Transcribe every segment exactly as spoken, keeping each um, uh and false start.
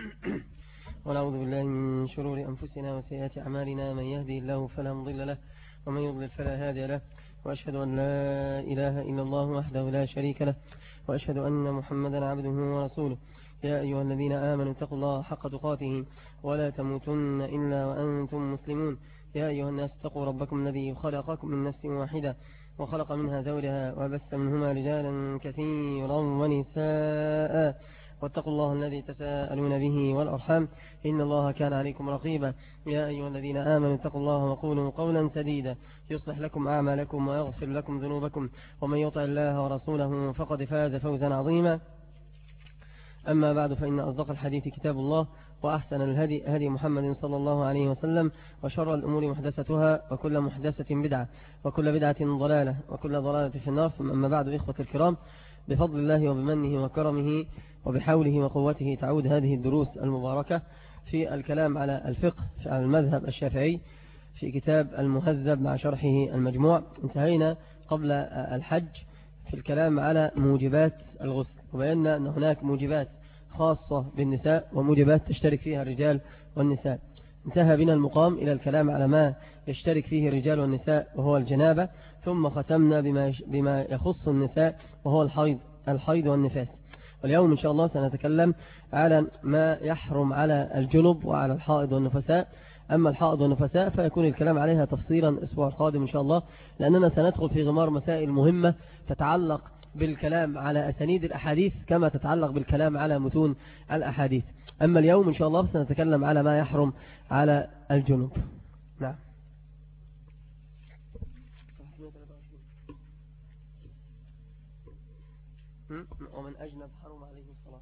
ونعوذ بالله من شرور أنفسنا وسيئات أعمالنا، من يهدي الله فلا مضل له ومن يضلل فلا هادي له، وأشهد أن لا إله إلا الله وحده لا شريك له، وأشهد أن محمدا عبده ورسوله. يا أيها الذين آمنوا اتقوا الله حق تقاته ولا تموتن إلا وأنتم مسلمون. يا أيها الناس اتقوا ربكم الذي خلقكم من نفس واحدة وخلق منها زوجها وبث منهما رجالا كثيرا ونساء، واتقوا الله الذي تساءلون به والأرحام إن الله كان عليكم رقيبا. يا أيها الذين آمنوا اتقوا الله وقولوا قولا سديدا يصلح لكم أعمالكم ويغفر لكم ذنوبكم، ومن يطع الله ورسوله فقد فاز فوزا عظيما. أما بعد، فإن أصدق الحديث كتاب الله، وأحسن الهدي هدي محمد صلى الله عليه وسلم، وشر الأمور محدثتها، وكل محدثة بدعة، وكل بدعة ضلالة، وكل ضلالة في النار. ثم أما بعد، إخوة الكرام، بفضل الله وبمنه وكرمه وبحوله وقوته تعود هذه الدروس المباركة في الكلام على الفقه على المذهب الشافعي في كتاب المهذب مع شرحه المجموع. انتهينا قبل الحج في الكلام على موجبات الغسل، وبينا أن هناك موجبات خاصة بالنساء وموجبات تشترك فيها الرجال والنساء. انتهى بنا المقام إلى الكلام على ما يشترك فيه الرجال والنساء وهو الجنابة، ثم ختمنا بما بما يخص النساء وهو الحيض الحيض والنفاس. واليوم إن شاء الله سنتكلم على ما يحرم على الجنب وعلى الحائض والنفساء. أما الحائض والنفساء فيكون الكلام عليها تفصيلا الأسبوع القادم إن شاء الله، لأننا سندخل في غمار مسائل مهمة تتعلق بالكلام على أسانيد الأحاديث كما تتعلق بالكلام على متون الأحاديث. أما اليوم إن شاء الله سنتكلم على ما يحرم على الجنب. نعم. ومن أجنب حرم عليه الصلاة.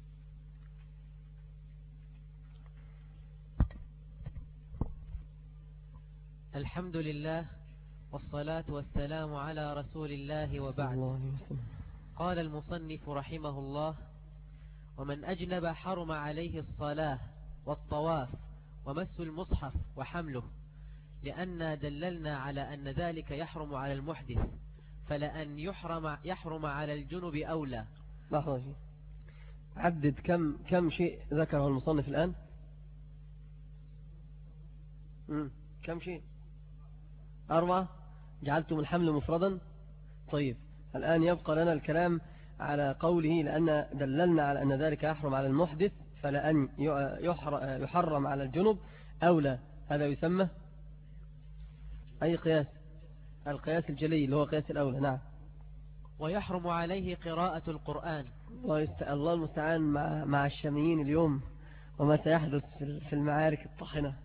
الحمد لله والصلاة والسلام على رسول الله، وبعد. قال المصنف رحمه الله: ومن أجنب حرم عليه الصلاة والطواف ومس المصحف وحمله، لأن دللنا على أن ذلك يحرم على المحدث، فلأن يحرم يحرم على الجنب أولى. لحظة شيء، عدد كم كم شيء ذكره المصنف الآن؟ مم. كم شيء؟ أربعة. جعلتم الحمل مفردا. طيب، الآن يبقى لنا الكلام على قوله لأن دللنا على أن ذلك يحرم على المحدث، فلأن يحرم على الجنب أولى. هذا يسمى أي قياس؟ القياس الجلي اللي هو قياس الأولى. نعم. ويحرم عليه قراءة القرآن. الله المستعان مع, مع الشاميين اليوم وما سيحدث في المعارك الطاحنة.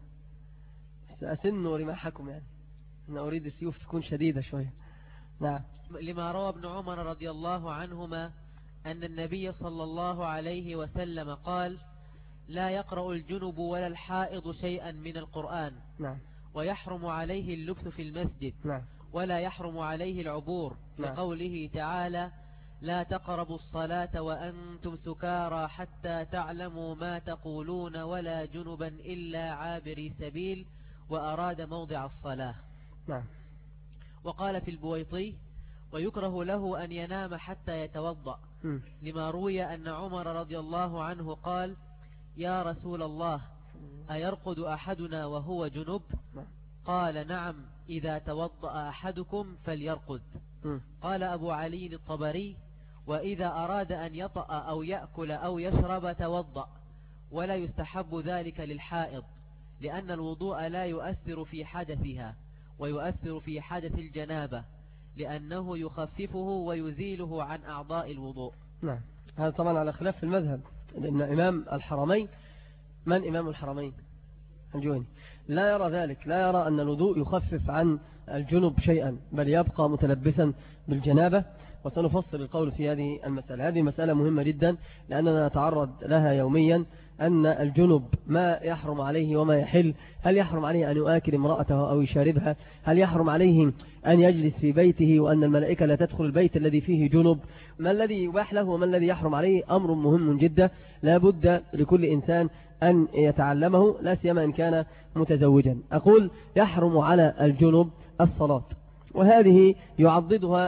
سأسن رماحكم، يعني أنا أريد السيوف تكون شديدة شوية. نعم. لما روى ابن عمر رضي الله عنهما أن النبي صلى الله عليه وسلم قال: لا يقرأ الجنب ولا الحائض شيئا من القرآن. نعم. ويحرم عليه اللبث في المسجد. نعم. ولا يحرم عليه العبور، نعم. لقوله تعالى: لا تقربوا الصلاة وأنتم سكارى حتى تعلموا ما تقولون ولا جنبا إلا عابري سبيل، وأراد موضع الصلاة. نعم. وقال في البويطي: ويكره له أن ينام حتى يتوضأ، م. لما روي أن عمر رضي الله عنه قال: يا رسول الله، أيرقد أحدنا وهو جنب؟ قال: نعم، إذا توضأ أحدكم فليرقد. م. قال أبو علي الطبري: وإذا أراد أن يطأ أو يأكل أو يشرب توضأ، ولا يستحب ذلك للحائض، لأن الوضوء لا يؤثر في حدثها، ويؤثر في حدث الجنابة، لأنه يخففه ويزيله عن أعضاء الوضوء. نعم. هذا طبعا على خلاف في المذهب، لأن إمام الحرمين، من إمام الحرمين؟ الجويني، لا يرى ذلك، لا يرى أن الوضوء يخفف عن الجنب شيئا، بل يبقى متلبسا بالجنابة. وسنفصل القول في هذه المسألة. هذه مسألة مهمة جدا لأننا نتعرض لها يوميا، أن الجنب ما يحرم عليه وما يحل. هل يحرم عليه أن يؤكل امرأته أو يشاربها؟ هل يحرم عليه أن يجلس في بيته وأن الملائكة لا تدخل البيت الذي فيه جنب؟ ما الذي يباح له وما الذي يحرم عليه؟ أمر مهم جدا لا بد لكل إنسان أن يتعلمه، لا سيما إن كان متزوجا. أقول يحرم على الجنب الصلاة، وهذه يعضدها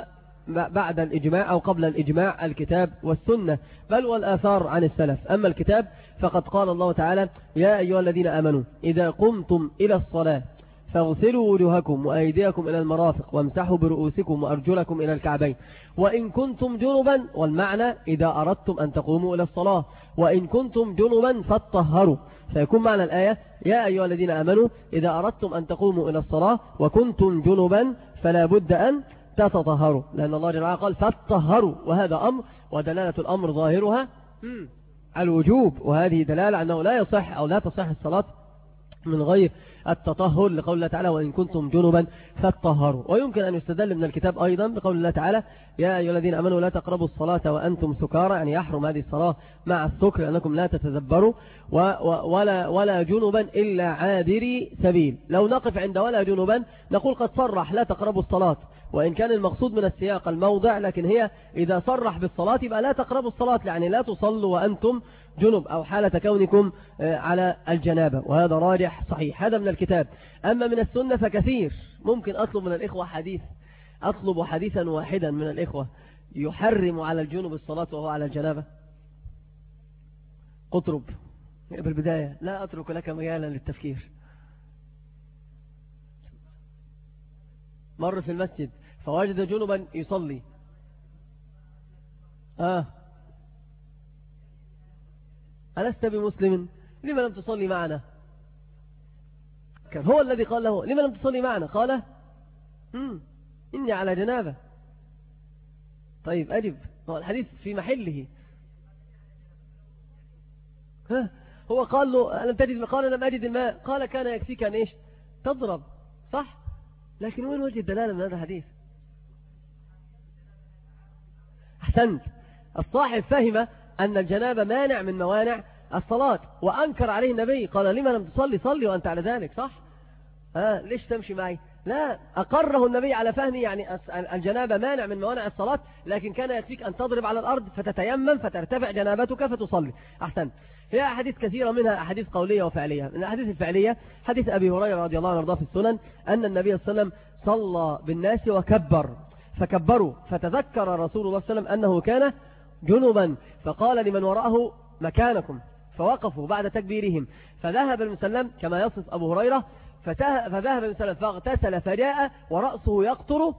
بعد الإجماع أو قبل الإجماع الكتاب والسنة بل والآثار عن السلف. أما الكتاب فقد قال الله تعالى يا أيها الذين آمنوا إذا قمتم إلى الصلاة فاغسلوا وجوهكم وأيديكم إلى المرافق وامسحوا برؤوسكم وأرجلكم إلى الكعبين وإن كنتم جنبا، والمعنى إذا أردتم أن تقوموا إلى الصلاة، وإن كنتم جنبا فاتطهروا، فيكون معنى الآية يا أيها الذين آمنوا إذا أردتم أن تقوموا إلى الصلاة وكنتم جنبا فلا بد أن تتطهروا، لأن الله جل وعلا قال فاتطهروا، وهذا أمر ودلالة الأمر ظاهرها الوجوب، وهذه دلالة أنه لا يصح أو لا تصح الصلاة من غير التطهر، لقول الله تعالى وإن كنتم جنبا فاتطهروا. ويمكن أن يستدل من الكتاب أيضا بقول الله تعالى يا أيها الذين آمنوا لا تقربوا الصلاة وأنتم سكارى، يعني يحرم هذه الصلاة مع السكر لأنكم لا تتدبروا، ولا, ولا جنبا إلا عابري سبيل. لو نقف عند ولا جنبا نقول قد صرح لا تقربوا الصلاة، وإن كان المقصود من السياق الموضع، لكن هي إذا صرح بالصلاة يبقى لا تقربوا الصلاة، يعني لا تصلوا وأنتم جنب أو حالة كونكم على الجنابة، وهذا راجح صحيح. هذا من الكتاب. أما من السنة فكثير. ممكن أطلب من الإخوة حديث، أطلب حديثا واحدا من الإخوة يحرم على الجنب الصلاة وهو على الجنابة. قطرب بالبداية، لا أترك لك مجالا للتفكير. مر في المسجد فوجد جنبا يصلي آه ألست بمسلم لما لم تصلي معنا؟ كان هو الذي قال له لما لم تصلي معنا؟ قال مم. إني على جنابة. طيب أجب، هو الحديث في محله. ها هو قال له ألم تجد؟ قال لم أجد الماء. قال كان يكفيك أن إيش؟ تضرب، صح؟ لكن وين وجه الدلالة من هذا الحديث؟ أحسنت. الصاحب فهم أن الجنابة مانع من موانع الصلاة، وأنكر عليه النبي قال لما لم تصلي؟ صلي وأنت على ذلك، صح؟ آه ليش تمشي معي؟ لا، أقره النبي على فهمه، يعني الجنابة مانع من موانع الصلاة، لكن كان يكفيك أن تضرب على الأرض فتتيمم فترتفع جنابتك فتصلي. أحسن. هي أحاديث كثيرة منها أحاديث قولية وفعلية. من الأحاديث الفعلية حديث أبي هريرة رضي الله عنه وارضاه في السنن أن النبي صلى الله عليه وسلم صلى بالناس وكبر فكبروا، فتذكر رسول الله صلى الله عليه وسلم أنه كان جنبا فقال لمن وراءه مكانكم، فوقفوا بعد تكبيرهم، فذهب المسلم كما يصف أبو هريرة، فذهب المسلم فاغتسل فجاء ورأسه يقطر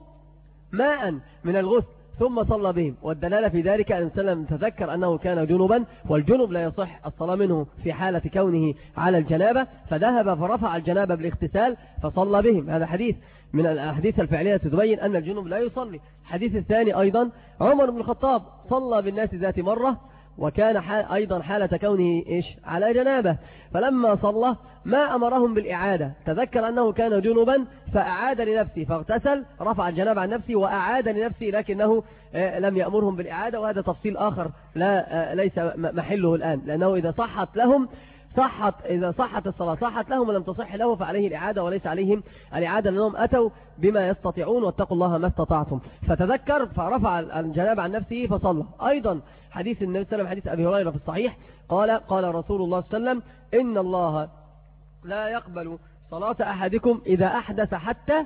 ماء من الغسل ثم صلى بهم. والدلالة في ذلك أن المسلم تذكر أنه كان جنبا، والجنب لا يصح الصلاة منه في حالة كونه على الجنابة، فذهب فرفع الجنابة بالاغتسال فصلى بهم. هذا حديث من الأحاديث الفعلية تبين أن الجنب لا يصلي. الحديث الثاني أيضا عمر بن الخطاب صلى بالناس ذات مرة وكان أيضا حالة كونه إيش على جنابه، فلما صلى ما أمرهم بالإعادة، تذكر أنه كان جنبا فأعاد لنفسه فاغتسل رفع الجنابة عن نفسه وأعاد لنفسه، لكنه لم يأمرهم بالإعادة، وهذا تفصيل آخر لا ليس محله الآن، لأنه إذا صحت لهم صحت إذا صحت الصلاة صحت لهم ولم تصح له فعليه الإعادة وليس عليهم الإعادة، لأنهم أتوا بما يستطيعون واتقوا الله ما استطعتم. فتذكر فرفع الجنابة عن نفسه فصلى. أيضا حديث النبي صلى الله عليه وسلم حديث أبي هريرة في الصحيح قال قال رسول الله صلى الله عليه وسلم إن الله لا يقبل صلاة أحدكم إذا أحدث حتى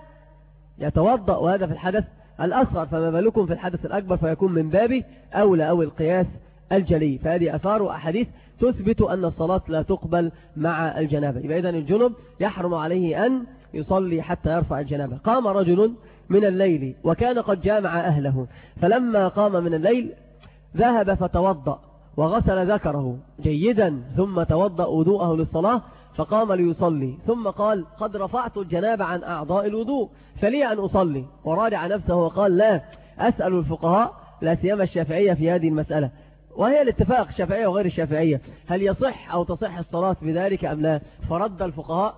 يتوضأ، وهذا في الحدث الأصغر، فما بالكم في الحدث الأكبر فيكون من باب أولى أو القياس الجلي. فهذه أثار وأحاديث تثبت أن الصلاة لا تقبل مع الجنابة. يبقى إذن الجنب يحرم عليه أن يصلي حتى يرفع الجنابة. قام رجل من الليل وكان قد جامع أهله، فلما قام من الليل ذهب فتوضأ وغسل ذكره جيدا ثم توضأ وضوءه للصلاة، فقام ليصلي ثم قال قد رفعت الجنابة عن أعضاء الوضوء فلي أن أصلي، وراجع نفسه وقال لا أسأل الفقهاء لا سيما الشافعية في هذه المسألة، وهي الاتفاق الشافعية وغير الشافعية، هل يصح أو تصح الصلاة بذلك أم لا؟ فرد الفقهاء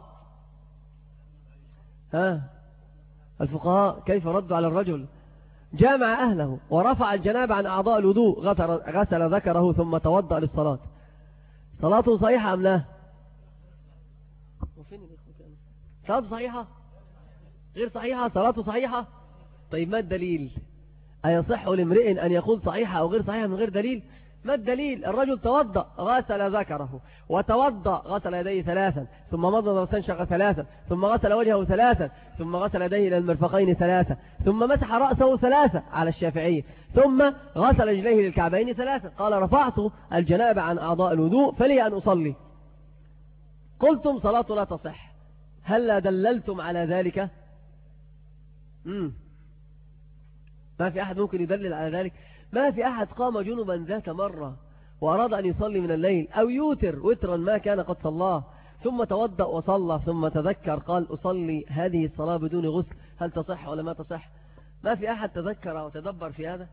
ها الفقهاء كيف ردوا على الرجل جامع أهله ورفع الجنابة عن أعضاء الوضوء غسل ذكره ثم توضأ للصلاة، صلاته صحيحة أم لا؟ صلاته صحيحة غير صحيحة؟ صلاته صحيحة. طيب ما الدليل؟ أيصح لامرئ أن يقول صحيحة أو غير صحيحة من غير دليل؟ ما الدليل؟ الرجل توضأ غسل ذكره وتوضأ غسل يديه ثلاثا ثم مضمض واستنشق ثلاثا ثم غسل وجهه ثلاثا ثم غسل يديه إلى المرفقين ثلاثا ثم مسح رأسه ثلاثا على الشافعية ثم غسل رجليه للكعبين ثلاثا. قال رفعت الجنابة عن أعضاء الوضوء فلي أن أصلي. قلتم صلاة لا تصح، هل دللتم على ذلك؟ مم. ما في أحد ممكن يدلل على ذلك؟ ما في أحد قام جنبا ذات مرة وأراد أن يصلي من الليل أو يوتر وترا ما كان قد صلاه ثم توضأ وصلى ثم تذكر قال أصلي هذه الصلاة بدون غسل، هل تصح ولا ما تصح؟ ما في أحد تذكر وتدبر في هذا.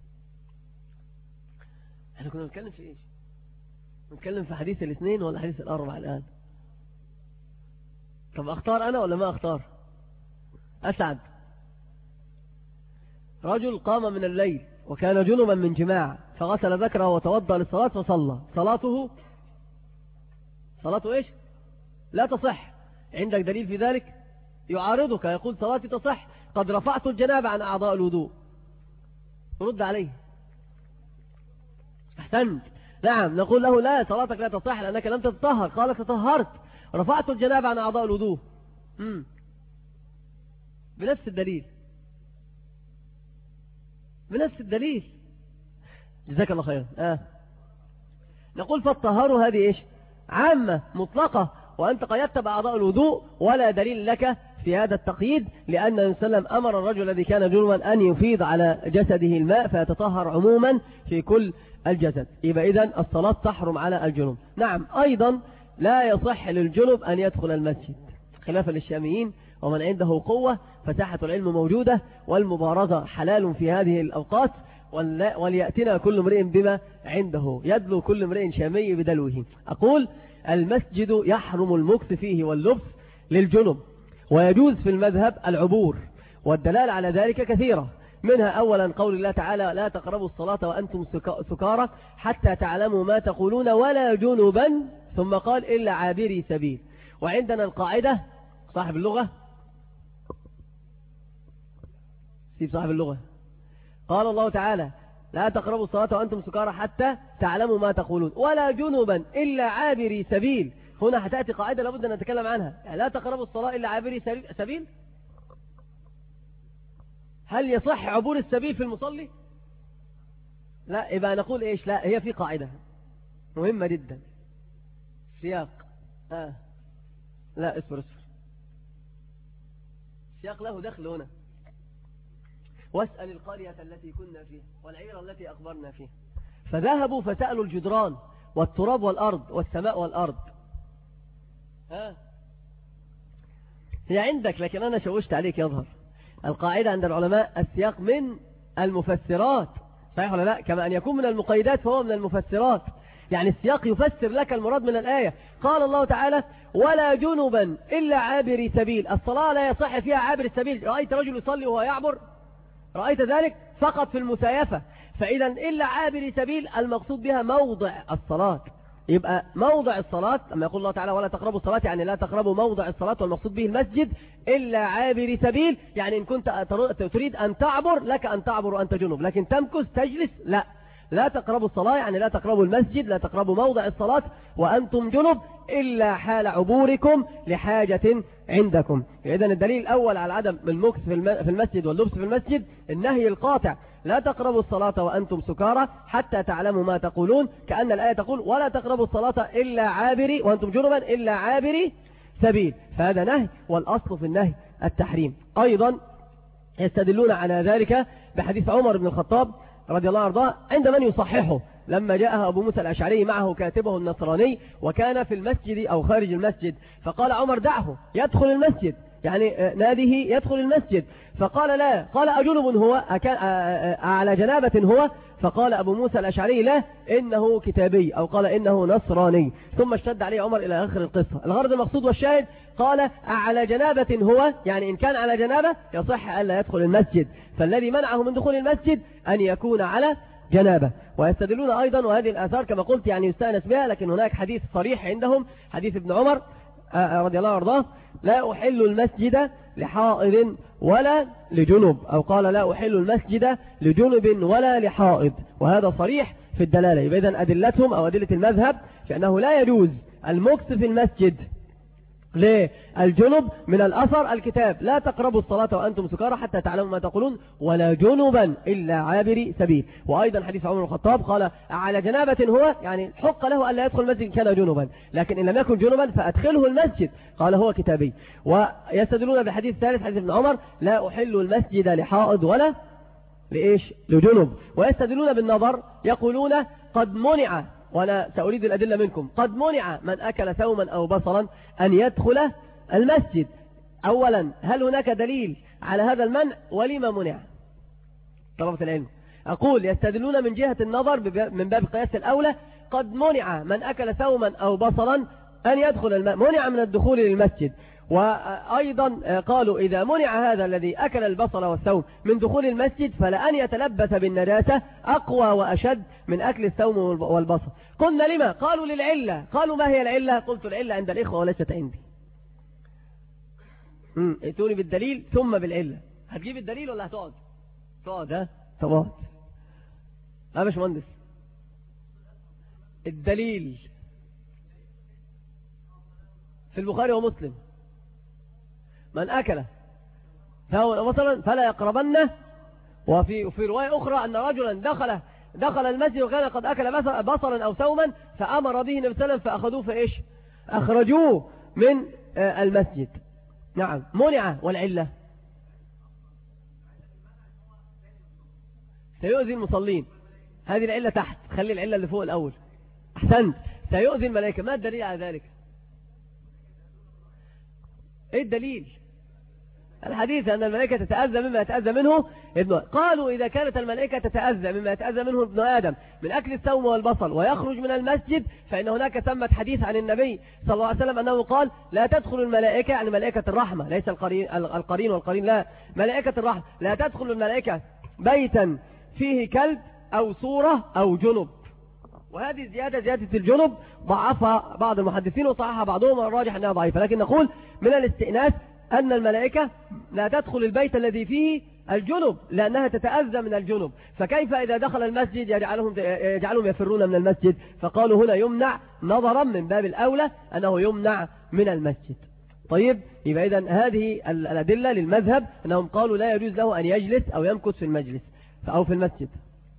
احنا كنا نتكلم في إيش؟ نتكلم في حديث الاثنين ولا حديث الأربع الآن؟ طب أختار أنا ولا ما أختار؟ أسعد. رجل قام من الليل وكان جنبا من جماع فغسل ذكره وتوضأ للصلاة وصلى، صلاته صلاته إيش؟ لا تصح. عندك دليل في ذلك؟ يعارضك يقول صلاتي تصح، قد رفعت الجنابة عن أعضاء الوضوء. رد عليه. احسنت. نعم نقول له لا، صلاتك لا تصح لأنك لم تتطهر. قال تطهرت، رفعت الجنابة عن أعضاء الوضوء. امم بنفس الدليل بنفس الدليل جزاك الله خيرا. آه. نقول فالطهارة هذه إيش؟ عامة مطلقة، وأنت قيدت بأعضاء الوضوء ولا دليل لك في هذا التقييد، لأن النبي صلى الله عليه وسلم أمر الرجل الذي كان جنبا أن يفيض على جسده الماء فيتطهر عموما في كل الجسد. يبقى إذن الصلاة تحرم على الجنب. نعم أيضا لا يصح للجنب أن يدخل المسجد خلافا للشاميين، ومن عنده قوة فساحة العلم موجودة والمبارزة حلال في هذه الأوقات، وليأتنا كل امرئ بما عنده، يدلو كل امرئ شامي بدلوه. أقول المسجد يحرم المكث فيه واللبس للجنب، ويجوز في المذهب العبور، والدلالة على ذلك كثيرة، منها أولا قول الله تعالى لا تقربوا الصلاة وأنتم سكارى حتى تعلموا ما تقولون ولا جنبا، ثم قال إلا عابري سبيل. وعندنا القاعدة صاحب اللغة سيب صاحب اللغة قال الله تعالى لا تقربوا الصلاة وأنتم سكارى حتى تعلموا ما تقولون ولا جنبا إلا عابري سبيل. هنا هتأتي قاعدة لابد أن نتكلم عنها، يعني لا تقربوا الصلاة إلا عابري سبيل. هل يصح عبور السبيل في المصلي؟ لا. يبقى نقول إيش؟ لا، هي في قاعدة مهمة جدا، سياق. آه. لا اصبر اصبر السياق له دخل هنا. واسأل القرية التي كنا فيها والعير التي أخبرنا فيها فذهبوا فسألوا الجدران والتراب والأرض والسماء والأرض. ها هي عندك لكن أنا شوشت عليك يظهر. القاعدة عند العلماء السياق من المفسرات، صحيح ولا لا؟ كما أن يكون من المقيدات فهو من المفسرات، يعني السياق يفسر لك المراد من الآية. قال الله تعالى ولا جنبا إلا عابري سبيل، الصلاة لا يصح فيها عابر السبيل. رأيت رجل يصلي وهو يعبر؟ رأيت ذلك؟ فقط في المسايفة. فإذا إلا عابري سبيل المقصود بها موضع الصلاة. يبقى موضع الصلاة لما يقول الله تعالى ولا تقربوا الصلاة يعني لا تقربوا موضع الصلاة، والمقصود به المسجد. إلا عابري سبيل يعني إن كنت تريد أن تعبر لك أن تعبر وأنت جنب، لكن تمكث تجلس لا. لا تقربوا الصلاة يعني لا تقربوا المسجد، لا تقربوا موضع الصلاة وأنتم جنب إلا حال عبوركم لحاجة عندكم. إذن الدليل الأول على عدم المكث في المسجد واللبس في المسجد النهي القاطع لا تقربوا الصلاة وأنتم سكارى حتى تعلموا ما تقولون، كأن الآية تقول ولا تقربوا الصلاة إلا عابري وأنتم جنبا إلا عابري سبيل، فهذا نهي، والأصل في النهي التحريم. أيضا يستدلون على ذلك بحديث عمر بن الخطاب رضي الله عنه عند من يصححه لما جاءها أبو موسى الأشعري معه كاتبه النصراني وكان في المسجد أو خارج المسجد، فقال عمر دعه يدخل المسجد، يعني ناديه يدخل المسجد، فقال لا. قال أجنب هو على جنابة هو؟ فقال أبو موسى الأشعري لا إنه كتابي، أو قال إنه نصراني، ثم اشتد عليه عمر إلى آخر القصة. الغرض المقصود والشاهد قال على جنابة هو، يعني إن كان على جنابة يصح ألا يدخل المسجد، فالذي منعه من دخول المسجد أن يكون على جنابة. ويستدلون أيضا، وهذه الآثار كما قلت يعني يستأنس بها، لكن هناك حديث صريح عندهم حديث ابن عمر رضي الله عنه لا أحل المسجد لحائض ولا لجنب، أو قال لا أحل المسجد لجنب ولا لحائض، وهذا صريح في الدلالة. يبقى إذن أدلتهم أو أدلة المذهب في أنه لا يجوز المكث في المسجد للجنب من الأثر الكتاب لا تقربوا الصلاة وأنتم سكارى حتى تعلموا ما تقولون ولا جنبا إلا عابري سبيل. وأيضا حديث عمر بن الخطاب قال على جنابة هو يعني حق له ألا يدخل المسجد كان جنبا، لكن إن لم يكن جنبا فأدخله المسجد قال هو كتابي. ويستدلون بالحديث الثالث حديث ابن عمر لا أحل المسجد لحائض ولا لإيش لجنب. ويستدلون بالنظر يقولون قد منع، وأنا سأريد الأدلة منكم، قد منع من أكل ثوما أو بصلا أن يدخل المسجد. أولا هل هناك دليل على هذا المنع ولما منع؟ طلبة العلم أقول يستدلون من جهة النظر من باب قياس الأولى، قد منع من أكل ثوما أو بصلا أن يدخل الم... منع من الدخول للمسجد. وأيضا قالوا إذا منع هذا الذي أكل البصل والثوم من دخول المسجد فلأن يتلبس بالنجاسة أقوى وأشد من أكل الثوم والبصل. قلنا لما؟ قالوا للعلة. قالوا ما هي العلة؟ قلت العلة عند الإخوة وليست عندي. ائتوني بالدليل ثم بالعلة. هتجيب الدليل ولا هتقعد؟ تقعد ها؟ تقعد. لا مش مهندس. الدليل في البخاري ومسلم من أكل فهو مثلا فلا يقربنه. وفي في رواية أخرى أن رجلا دخل دخل المسجد وكان قد أكل بصلا أو ثوما فأمر به النبي صلى الله عليه وسلم فأخذوه فإيش أخرجوه من المسجد. نعم منع. والعلة سيؤذي المصلين. هذه العلة تحت، خلي العلة اللي فوق الأول. أحسنت. سيؤذي الملائكة. ما الدليل على ذلك؟ ايه الدليل؟ الحديث أن الملائكة تتأذى مما يتأذى منه ابن. قالوا إذا كانت الملائكة تتأذى مما يتأذى منه ابن آدم من أكل الثوم والبصل ويخرج من المسجد فإن هناك ثمة حديث عن النبي صلى الله عليه وسلم أنه قال لا تدخل الملائكة، يعني ملائكة الرحمة ليس القرين القرين والقرين لا ملائكة الرحمة، لا تدخل الملائكة بيتا فيه كلب أو صورة أو جنب. وهذه الزيادة زيادة الجنب ضعفها بعض المحدثين وصححها بعضهم والراجح أنها ضعيفة. لكن نقول من الاستئناس أن الملائكة لا تدخل البيت الذي فيه الجنب لأنها تتأذى من الجنب، فكيف إذا دخل المسجد يجعلهم يجعلهم يفرون من المسجد؟ فقالوا هنا يمنع نظرا من باب الأولى أنه يمنع من المسجد. طيب يبقى إذن هذه الأدلة للمذهب أنهم قالوا لا يجوز له أن يجلس أو يمكث في المجلس أو في المسجد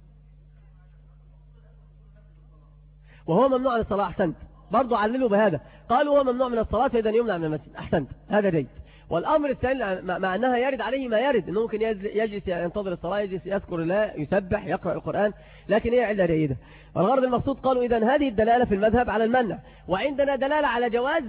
وهو ممنوع من الصلاة. أحسنت. برضو عللوا بهذا، قالوا هو ممنوع من الصلاة فإذا يمنع من المسجد. أحسنت، هذا جيد. والأمر الثاني مع أنها يرد عليه ما يرد، أنه ممكن يجلس ينتظر الصلاة، يجلس يذكر الله، يسبح، يقرأ القرآن، لكن هي علة جيدة. والغرض المقصود قالوا إذن هذه الدلالة في المذهب على المنع. وعندنا دلالة على جواز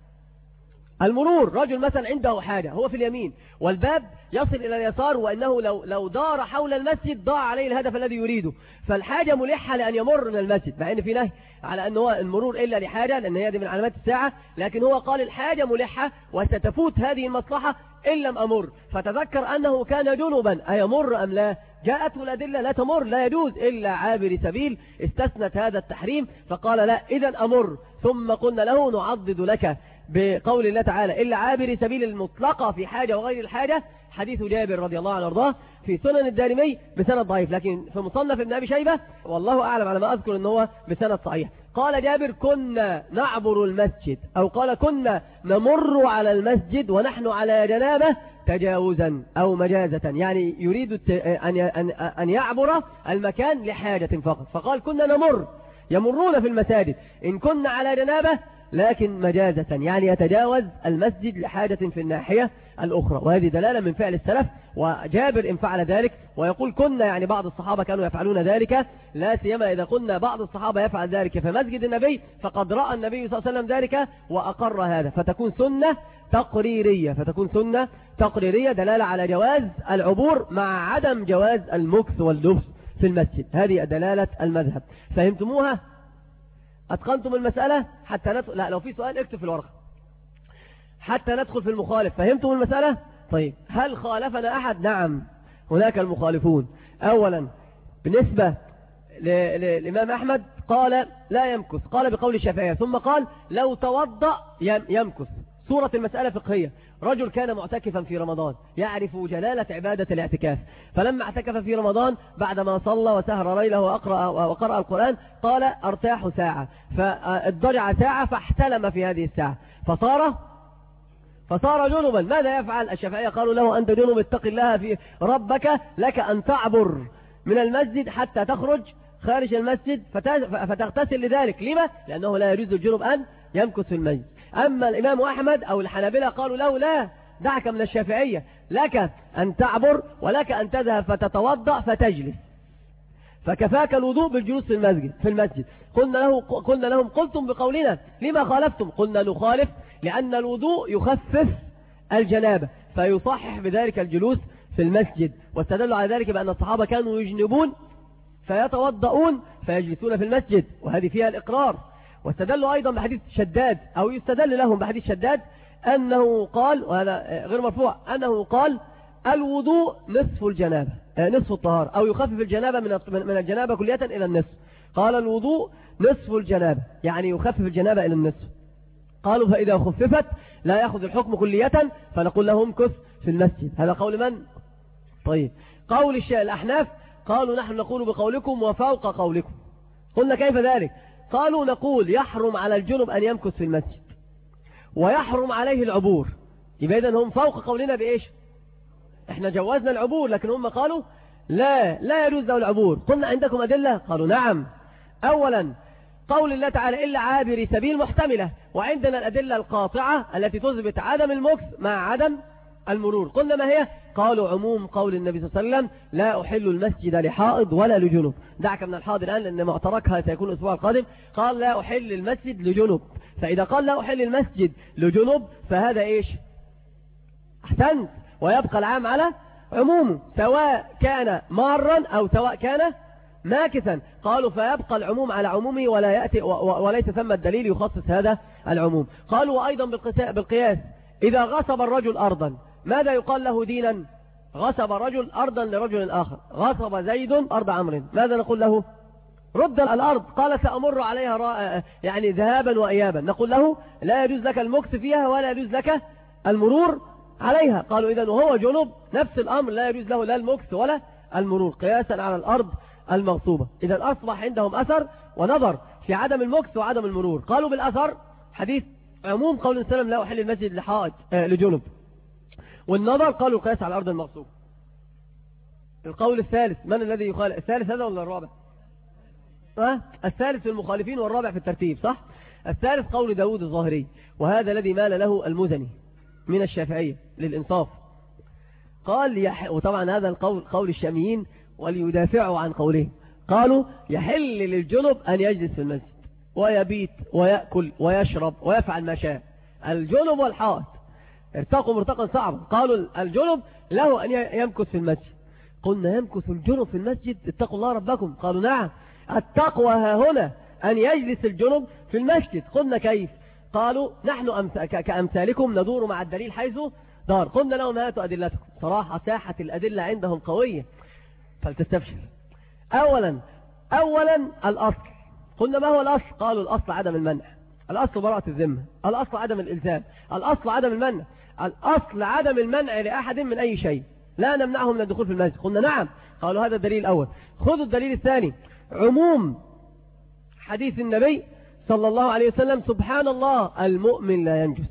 المرور. رجل مثلا عنده حاجة هو في اليمين والباب يصل إلى اليسار، وأنه لو لو دار حول المسجد ضاع عليه الهدف الذي يريده، فالحاجة ملحة لأن يمر من المسجد، مع أن في نهي على أن هو المرور إلا لحاجة لأن هي دي من علامات الساعة، لكن هو قال الحاجة ملحة وستفوت هذه المصلحة إن لم أمر. فتذكر أنه كان جنبا أيمر أم لا؟ جاءته الأدلة لا تمر، لا يجوز إلا عابر سبيل، استثنت هذا التحريم فقال لا إذن أمر. ثم قلنا له نعضد لك بقول الله تعالى إلا عابر سبيل المطلقة في حاجة وغير الحاجة، حديث جابر رضي الله عنه وارضاه في سنن الدارمي بسند ضعيف، لكن في مصنف ابن أبي شيبة والله أعلم على ما أذكر أنه بسند صحيح. قال جابر كنا نعبر المسجد، أو قال كنا نمر على المسجد ونحن على جنابه تجاوزا أو مجازة، يعني يريد أن يعبر المكان لحاجة فقط، فقال كنا نمر يمرون في المساجد إن كنا على جنابه لكن مجازة، يعني يتجاوز المسجد لحاجة في الناحية الأخرى. وهذه دلالة من فعل السلف، وجابر إن فعل ذلك، ويقول كنا يعني بعض الصحابة كانوا يفعلون ذلك، لا سيما إذا كنا بعض الصحابة يفعل ذلك في مسجد النبي فقد رأى النبي صلى الله عليه وسلم ذلك وأقر هذا، فتكون سنة تقريرية فتكون سنة تقريرية دلالة على جواز العبور مع عدم جواز المكث واللبس في المسجد. هذه دلالة المذهب. فهمتموها؟ أتقنتم المسألة؟ حتى ندخل، لا لو في سؤال اكتب في الورقة حتى ندخل في المخالف. فهمتم المسألة؟ طيب هل خالفنا أحد؟ نعم هناك المخالفون. أولا بالنسبة للإمام أحمد قال لا يمكث، قال بقول الشافعية، ثم قال لو توضأ يمكث، صورة المسألة فقهية. رجل كان معتكفا في رمضان يعرف جلالة عبادة الاعتكاف، فلما اعتكف في رمضان بعدما صلى وسهر ليله وأقرأ وقرأ القرآن قال ارتاح ساعة، فاضطجع ساعة فاحتلم في هذه الساعة فصار فصار جنبا. ماذا يفعل؟ الشافعية قالوا له أنت جنب، اتق الله في ربك، لك أن تعبر من المسجد حتى تخرج خارج المسجد فتغتسل لذلك. لما؟ لأنه لا يجوز الجنب أن يمكث في المسجد. أما الإمام أحمد أو الحنابلة قالوا له لا، دعك من الشافعية، لك أن تعبر ولك أن تذهب فتتوضأ فتجلس، فكفاك الوضوء بالجلوس في المسجد في المسجد قلنا له قلنا لهم قلتم بقولنا لما خالفتم؟ قلنا نخالف لأن الوضوء يخفف الجنابة فيصحح بذلك الجلوس في المسجد، واستدلوا على ذلك بأن الصحابة كانوا يجنبون فيتوضؤون فيجلسون في المسجد، وهذه فيها الإقرار. واستدلوا أيضا بحديث شداد، أو يستدل لهم بحديث شداد أنه قال، وهذا غير مرفوع، أنه قال الوضوء نصف الجنابة، نصف الطهارة، أو يخفف الجنابة من الجنابة كلية إلى النصف. قال الوضوء نصف الجنابة، يعني يخفف الجنابة إلى النصف. قالوا فإذا خففت لا يأخذ الحكم كلية فنقول لهم كث في المسجد. هذا قول من؟ طيب، قول الأحناف قالوا نحن نقول بقولكم وفوق قولكم. قلنا كيف ذلك؟ قالوا نقول يحرم على الجنب أن يمكث في المسجد ويحرم عليه العبور. يبقى إذن هم فوق قولنا بإيش؟ احنا جوزنا العبور، لكن هم قالوا لا لا يجوز له العبور. قلنا عندكم أدلة؟ قالوا نعم. أولا قول الله تعالى إلا عابر سبيل محتملة، وعندنا الأدلة القاطعة التي تثبت عدم المكث مع عدم المرور. قلنا ما هي؟ قالوا عموم قول النبي صلى الله عليه وسلم لا أحل المسجد لحائض ولا لجنب. دعك من الحائض الآن لأن معتركها سيكون الأسبوع القادم. قال لا أحل المسجد لجنب، فإذا قال لا أحل المسجد لجنب فهذا إيش؟ أحسنت، ويبقى العام على عمومه سواء كان مارا أو سواء كان ماكثا. قالوا فيبقى العموم على عمومه ولا يأتي وليس ثم الدليل يخصص هذا العموم. قالوا وأيضا بالقياس إذا غصب الرجل أرضا ماذا يقال له دينا؟ غصب رجل أرضا لرجل آخر، غصب زيد أرض عمرو، ماذا نقول له؟ رد الأرض. قال سأمر عليها يعني ذهابا وإيابا، نقول له لا يجوز لك المكث فيها ولا يجوز لك المرور عليها. قالوا إذن وهو جنوب نفس الأمر لا يجوز له لا المكث ولا المرور قياسا على الأرض المغصوبة. إذا أصبح عندهم أثر ونظر في عدم المكث وعدم المرور. قالوا بالأثر حديث عموم قول السلام لا أحل المسجد لحائض آه لجنب، والنظر قالوا القياس على الأرض المغصوبة. القول الثالث من الذي يخالف؟ الثالث هذا ولا الرابع؟ أه؟ الثالث في المخالفين والرابع في الترتيب، صح؟ الثالث قول داود الظاهري، وهذا الذي مال له المزني من الشافعية للإنصاف. قال يح... وطبعا هذا القول قول الشاميين وليدافعوا عن قوله. قالوا يحل للجنب أن يجلس في المسجد ويبيت ويأكل ويشرب ويفعل ما شاء. الجنب والحائط ارتقوا مرتقا صعبا. قالوا الجنب له أن يمكث في المسجد. قلنا يمكث الجنب في المسجد؟ اتقوا الله ربكم. قالوا نعم، التقوى ها هنا أن يجلس الجنب في المسجد. قلنا كيف؟ قالوا نحن أمث... كأمثالكم ندور مع الدليل حيث دار. قلنا لهم هاتوا أدلتكم. صراحة ساحة الأدلة عندهم قوية فلتستبشر. أولا أولا الأصل. قلنا ما هو الأصل؟ قالوا الأصل عدم المنع، الأصل براءة الذمة، الأصل عدم الإلزام، الأصل عدم المنع، الأصل عدم المنع لأحد من أي شيء، لا نمنعه من الدخول في المسجد. قلنا نعم. قالوا هذا الدليل الأول. خذوا الدليل الثاني، عموم حديث النبي صلى الله عليه وسلم سبحان الله المؤمن لا ينجس.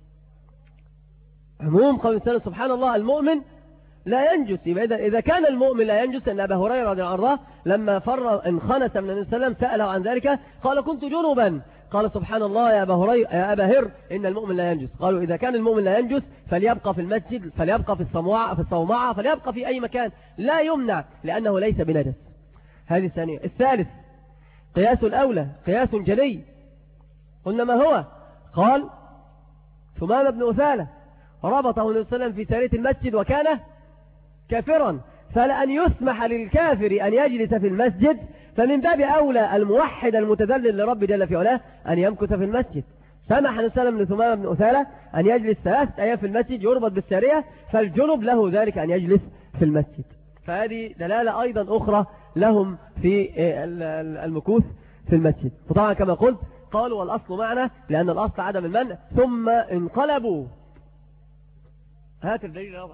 عموم قول السلام سبحان الله المؤمن لا ينجس. يبقى إذا كان المؤمن لا ينجس، أن أبا هريرة رضي الله عنه لما فر انخنس من النبي صلى الله عليه وسلم سأله عن ذلك قال كنت جنبا، قال سبحان الله يا أبا هريرة يا أبا هر إن المؤمن لا ينجس. قالوا إذا كان المؤمن لا ينجس فليبقى في المسجد، فليبقى في الصومعة في الصومعة فليبقى في أي مكان، لا يمنع لأنه ليس بنجس. هذه الثانية. الثالث قياس الأولى، قياس جلي. قلنا ما هو؟ قال ثمامة بن أثالة ربطه النبي صلى الله عليه وسلم في سارية المسجد وكان كافرا، فلأن يسمح للكافر أن يجلس في المسجد فمن باب أولى الموحد المتذلل لرب جل في علاه أن يمكث في المسجد. سمح النبي صلى الله عليه وسلم لثمامة بن أثالة أن يجلس ثلاثة أيام في المسجد يربط بالسارية، فالجنب له ذلك أن يجلس في المسجد. فهذه دلالة أيضا أخرى لهم في المكوث في المسجد. وطبعا كما قلت قالوا والأصل معنا لأن الأصل عدم المنع ثم انقلبوا. هات الدليل الرابع.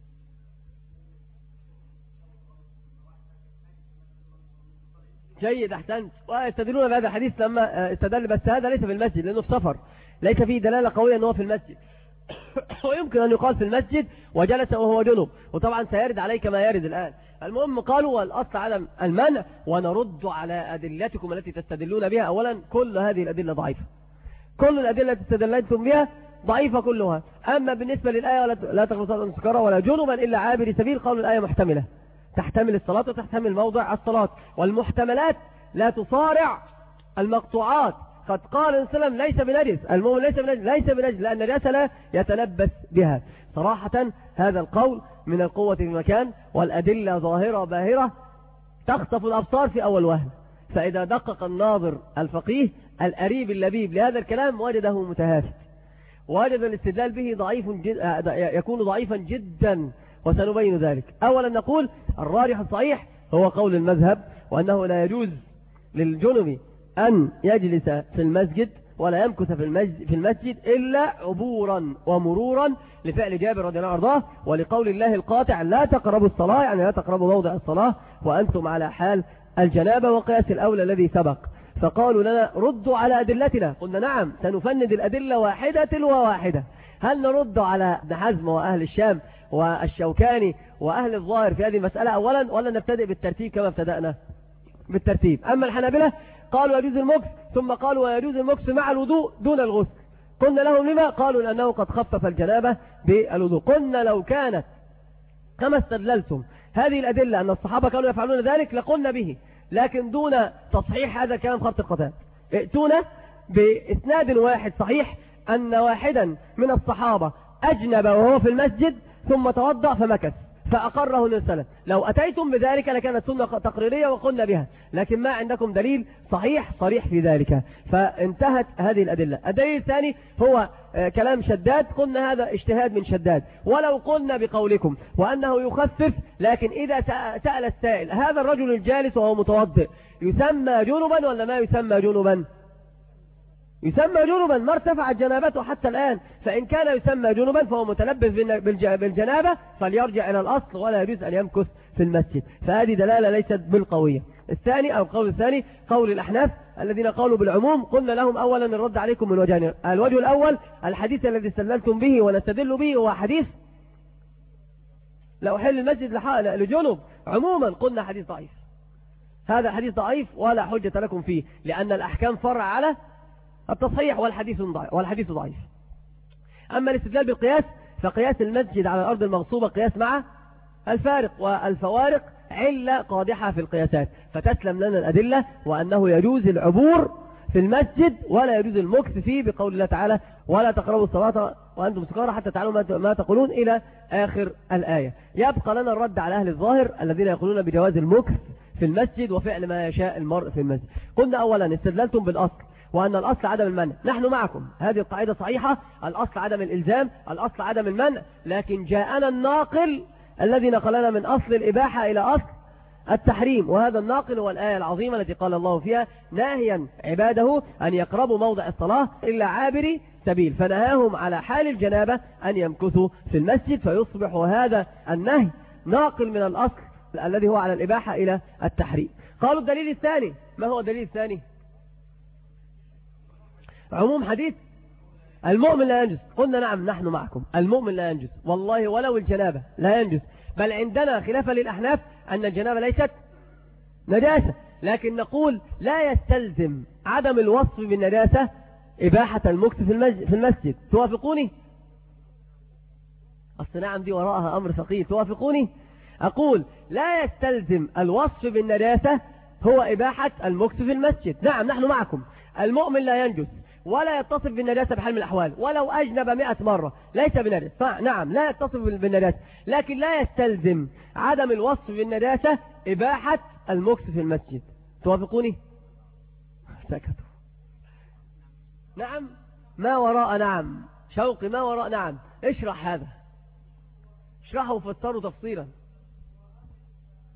جيد أحسنت. ويستدلون بهذا الحديث لما استدل، بس هذا ليس في المسجد لأنه في سفر، ليس فيه دلالة قوية أنه في المسجد. ويمكن أن يقال في المسجد وجلس وهو جنوب، وطبعا سيرد عليه كما يرد الآن. المهم قالوا والأصل عدم المنع ونرد على أدلتكم التي تستدلون بها. أولا كل هذه الأدلة ضعيفة، كل الأدلة التي استدلتم بها ضعيفة كلها. أما بالنسبة للآية لا تقربوا الصلاة سكارى ولا جنبا إلا عابر سبيل، قالوا الآية محتملة، تحتمل الصلاة وتحتمل موضع الصلاة، والمحتملات لا تصارع المقطوعات. قد قال النبي صلى الله عليه وسلم ليس بنجس، المؤمن ليس بنجس، ليس بنجس لأن النجاسة لا يتلبس بها. صراحة هذا القول من القوة في المكان، والأدلة ظاهرة باهرة تخطف الأبصار في أول وهلة. فإذا دقق الناظر الفقيه الأريب اللبيب لهذا الكلام وجده متهافت، وجد الاستدلال به ضعيف جد يكون ضعيفا جدا، وسنبين ذلك. أولا نقول الراجح الصحيح هو قول المذهب، وأنه لا يجوز للجنب أن يجلس في المسجد ولا يمكث في المسجد, في المسجد إلا عبورا ومرورا لفعل جابر رضي الله عنه، ولقول الله القاطع لا تقربوا الصلاة، يعني لا تقربوا موضع الصلاة وأنتم على حال الجنابة، وقياس الأولى الذي سبق. فقالوا لنا ردوا على أدلتنا، قلنا نعم سنفند الأدلة واحدة وواحدة. هل نرد على ابن حزم وأهل الشام والشوكاني وأهل الظاهر في هذه المسألة أولا، ولا نبتدئ بالترتيب كما ابتدأنا بالترتيب؟ أما الحنابلة قالوا يجوز المكس، ثم قالوا ويجوز المكس مع الوضوء دون الغسل. قلنا لهم لما؟ قالوا لأنه قد خفف الجنابة بالوضوء. قلنا لو كانت كما استدللتم هذه الأدلة أن الصحابة كانوا يفعلون ذلك لقلنا به، لكن دون تصحيح هذا الكلام خرط القتال. ائتونا بإسناد واحد صحيح أن واحدا من الصحابة أجنب وهو في المسجد ثم توضأ فمكث فأقره النبي صلى الله عليه وسلم. لو أتيتم بذلك لكانت سنة تقريرية وقلنا بها، لكن ما عندكم دليل صحيح صريح في ذلك، فانتهت هذه الأدلة. الدليل الثاني هو كلام شداد، قلنا هذا اجتهاد من شداد. ولو قلنا بقولكم وأنه يخفف، لكن إذا سأل السائل هذا الرجل الجالس وهو متوضئ يسمى جنبا ولا ما يسمى جنبا؟ يسمى جنبا، ما ارتفعت جنابته حتى الآن. فإن كان يسمى جنبا فهو متلبس بالجنابة فليرجع إلى الأصل ولا يجوز أن يمكث في المسجد. فهذه دلالة ليست بالقوية. الثاني أو القول الثاني قول الأحناف الذين قالوا بالعموم، قلنا لهم أولا الرد عليكم من وجهين. الوجه الأول الحديث الذي استدللتم به ونستدل به هو حديث لا أحل المسجد لجنب عموما، قلنا حديث ضعيف، هذا حديث ضعيف ولا حجة لكم فيه، لأن الأحكام فرع على التصحيح والحديث ضعيف والحديث ضعيف. أما الاستدلال بالقياس فقياس المسجد على الأرض المغصوبة قياس مع الفارق، والفوارق علة قادحة في القياسات، فتسلم لنا الأدلة وأنه يجوز العبور في المسجد ولا يجوز المكث فيه، بقول الله تعالى ولا تقربوا الصلاة وأنتم سكارى حتى تعلموا ما تقولون إلى آخر الآية. يبقى لنا الرد على أهل الظاهر الذين يقولون بجواز المكث في المسجد وفعل ما يشاء المرء في المسجد. قلنا أولا استدللتم بالأصل وأن الأصل عدم المنع، نحن معكم، هذه القاعدة صحيحة، الأصل عدم الإلزام، الأصل عدم المنع، لكن جاءنا الناقل الذي نقلنا من أصل الإباحة إلى أصل التحريم، وهذا الناقل هو الآية العظيمة التي قال الله فيها ناهيا عباده أن يقربوا موضع الصلاة إلا عابري سبيل، فنهاهم على حال الجنابة أن يمكثوا في المسجد، فيصبح هذا النهي ناقل من الأصل الذي هو على الإباحة إلى التحريم. قالوا الدليل الثاني، ما هو الدليل الثاني؟ عموم حديث المؤمن لا ينجس. قلنا نعم نحن معكم، المؤمن لا ينجس والله ولو الجنابة لا ينجس، بل عندنا خلافا للأحناف أن الجنابة ليست نجاسة، لكن نقول لا يستلزم عدم الوصف بالنجاسة إباحة المكث في المسجد. توافقوني؟ أصل نعم دي وراءها أمر ثقيل. توافقوني؟ أقول لا يستلزم الوصف بالنجاسة هو إباحة المكث في المسجد. نعم نحن معكم، المؤمن لا ينجس ولا يتصف بالنجاسة بحال من الأحوال، ولو أجنب مئة مرة ليس بنجس، نعم لا يتصف بالنجاسة، لكن لا يستلزم عدم الوصف بالنجاسة إباحة المكث في المسجد. توافقوني؟ سكتوا. نعم ما وراء نعم شوقي، ما وراء نعم، اشرح هذا، اشرحه وفسره تفصيلا.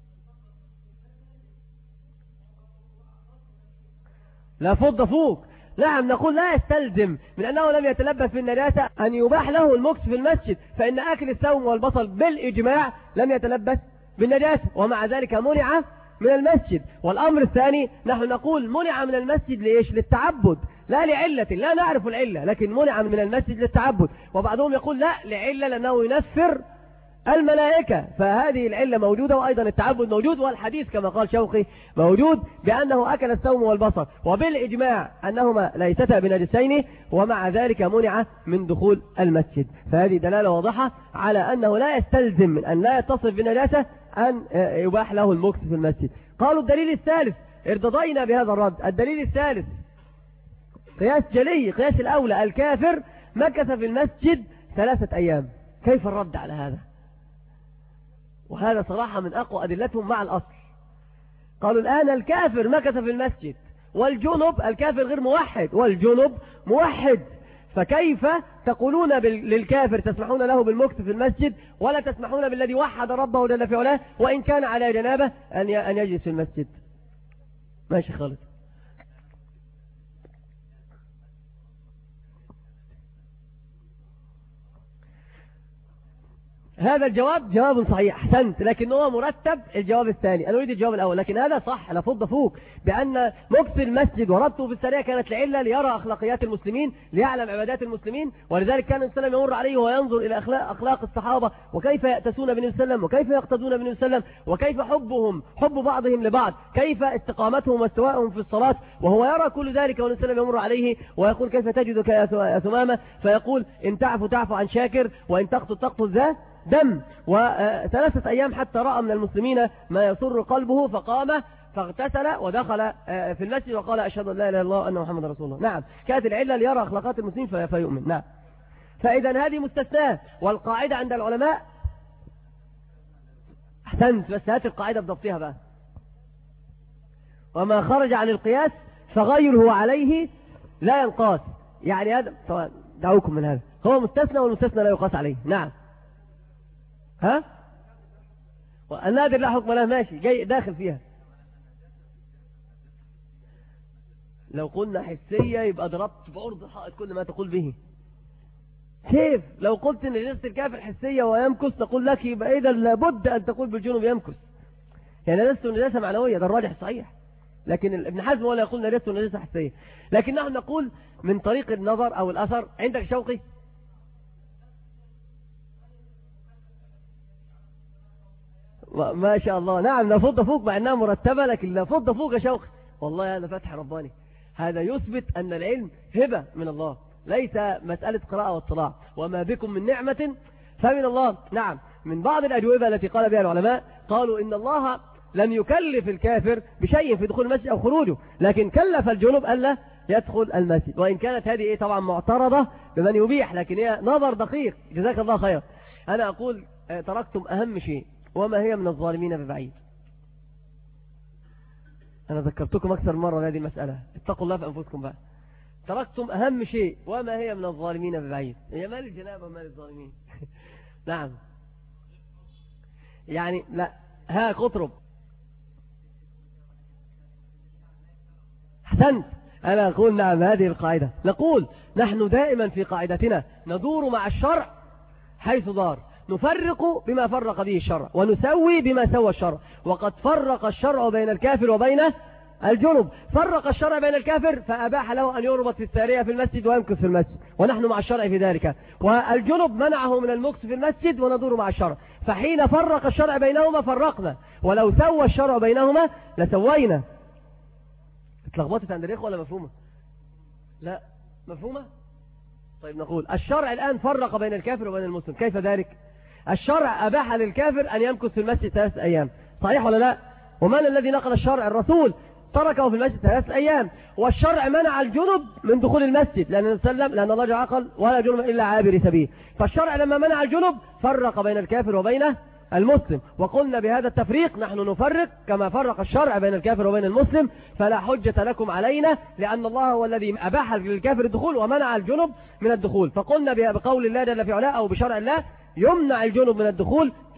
لا فض فوق، نعم نقول لا يستلزم من أنه لم يتلبس في النجاسة أن يباح له المكس في المسجد، فإن أكل الثوم والبصل بالإجماع لم يتلبس بالنجاسة، ومع ذلك منع من المسجد. والأمر الثاني نحن نقول منع من المسجد ليش؟ للتعبد، لا لعلة، لا نعرف العلة، لكن منع من المسجد للتعبد. وبعضهم يقول لا لعلة لأنه ينفر الملائكة، فهذه العلة موجودة، وأيضا التعبد موجود، والحديث كما قال شوقي موجود بأنه أكل الثوم والبصر، وبالإجماع أنهما ليستا بنجسين، ومع ذلك منع من دخول المسجد. فهذه دلالة واضحة على أنه لا يستلزم من أن لا يتصف بنجاسة أن يباح له المكس في المسجد. قالوا الدليل الثالث، ارتضينا بهذا الرد. الدليل الثالث قياس جلي، قياس الأولى، الكافر مكث في المسجد ثلاثة أيام. كيف الرد على هذا؟ وهذا صراحة من أقوى أدلتهم مع الأصل. قالوا الآن الكافر مكث في المسجد، والجنب، الكافر غير موحد والجنب موحد، فكيف تقولون للكافر تسمحون له بالمكث في المسجد ولا تسمحون بالذي وحد ربه جل في علاه وإن كان على جنابه أن يجلس في المسجد؟ ماشي خالص. هذا الجواب جواب صحيح، أحسنت، لكن هو مرتب الجواب الثاني. أنا أريد الجواب الأول، لكن هذا صح لفض فوق بأن مكث المسجد وربطه في السرية كانت لعلة ليرى أخلاقيات المسلمين، ليعلم عبادات المسلمين، ولذلك كان النبي صلى الله عليه وسلم يمر عليه وينظر إلى أخلاق, أخلاق الصحابة وكيف يأتسون بالنبي صلى الله عليه وسلم وكيف يقتدون بالنبي صلى الله عليه وسلم وكيف حبهم حب بعضهم لبعض، كيف استقامتهم واستوائهم في الصلاة، وهو يرى كل ذلك والنبي صلى الله عليه وسلم يمر عليه ويقول كيف تجدك يا ثمامة، فيقول إن تعفو تعفو عن شاكر وإن تقتل تقتل ذا دم. وثلاثة أيام حتى رأى من المسلمين ما يسر قلبه، فقام فاغتسل ودخل في المسجد وقال أشهد أن لا إله إلا الله وأن محمد رسول الله. نعم، كانت العلة ليرى أخلاقات المسلمين فيؤمن. نعم، فإذا هذه مستثناة، والقاعدة عند العلماء، أحسنت، بس هات القاعدة بضبطها بقى، وما خرج عن القياس فغيره عليه لا ينقاس. يعني هذا طبعا دعوكم من هذا، هو مستثنى والمستثنى لا يقاس عليه. نعم، ها النادر لا حكم له، ماشي، جاي داخل فيها. لو قلنا حسية يبقى ضربت بعرض الحائط كل ما تقول به. كيف لو قلت ان نجاسة الكافر حسية ويمكث تقول لك يبقى اذا لابد ان تقول بالجنوب يمكث، يعني نجاسة نجاسة معنوية، ده الراجح صحيح، لكن ابن حزم ولا يقول نجاسة نجاسة حسية. لكن نحن نقول من طريق النظر او الاثر. عندك شوقي؟ ما شاء الله. نعم، نفض فوق مع انها مرتبة، لكن نفض فوق يا شوقي، والله هذا فتح رباني. هذا يثبت ان العلم هبة من الله، ليس مسألة قراءة واطلاع، وما بكم من نعمة فمن الله. نعم، من بعض الأجوبة التي قال بها العلماء قالوا إن الله لم يكلف الكافر بشيء في دخول المسجد أو خروجه، لكن كلف الجنوب ألا يدخل المسجد، وإن كانت هذه إيه طبعا معترضة بمن يبيح، لكن هي نظر دقيق. جزاك الله خيرا. أنا أقول تركتم أهم شيء، وما هي من الظالمين ببعيد. أنا ذكرتكم أكثر مرة هذه المسألة، اتقوا الله في أنفسكم بقى. تركتم أهم شيء، وما هي من الظالمين ببعيد. هي مال الجنابة ومال الظالمين. نعم، يعني لا، ها قطرب. أحسنت. أنا أقول نعم، هذه القاعدة. نقول نحن دائما في قاعدتنا ندور مع الشرع حيث دار، نفرق بما فرق به الشرع ونسوي بما سوى الشرع. وقد فرق الشرع بين الكافر وبين الجنب. فرق الشرع بين الكافر فأباح له أن يربط في السارية في المسجد ويمكث في المسجد، ونحن مع الشرع في ذلك. والجنب منعه من المكث في المسجد وندور مع الشرع. فحين فرق الشرع بينهما فرقنا، ولو سوى الشرع بينهما لسوينا. اتلخبطت عند الإخوة ولا مفهومة؟ لا مفهومة؟ طيب نقول الشرع الآن فرق بين الكافر وبين المسلم. كيف ذلك؟ الشرع أباح للكافر أن يمكث في المسجد ثلاث أيام، صحيح ولا لا؟ ومن الذي نقل الشرع؟ الرسول، تركه في المسجد ثلاث أيام. والشرع منع الجنب من دخول المسجد، لأن نسلم لأن الله جعل قال ولا جنب إلا عابر سبيل. فالشرع لما منع الجنب فرق بين الكافر وبين المسلم، وقلنا بهذا التفريق نحن نفرق كما فرق الشرع بين الكافر وبين المسلم. فلا حجة لكم علينا، لأن الله هو الذي أباح للكافر الدخول ومنع الجنب من الدخول. فقلنا بقول الله جل في علاه أو بشرع الله يمنع الجنب من الدخول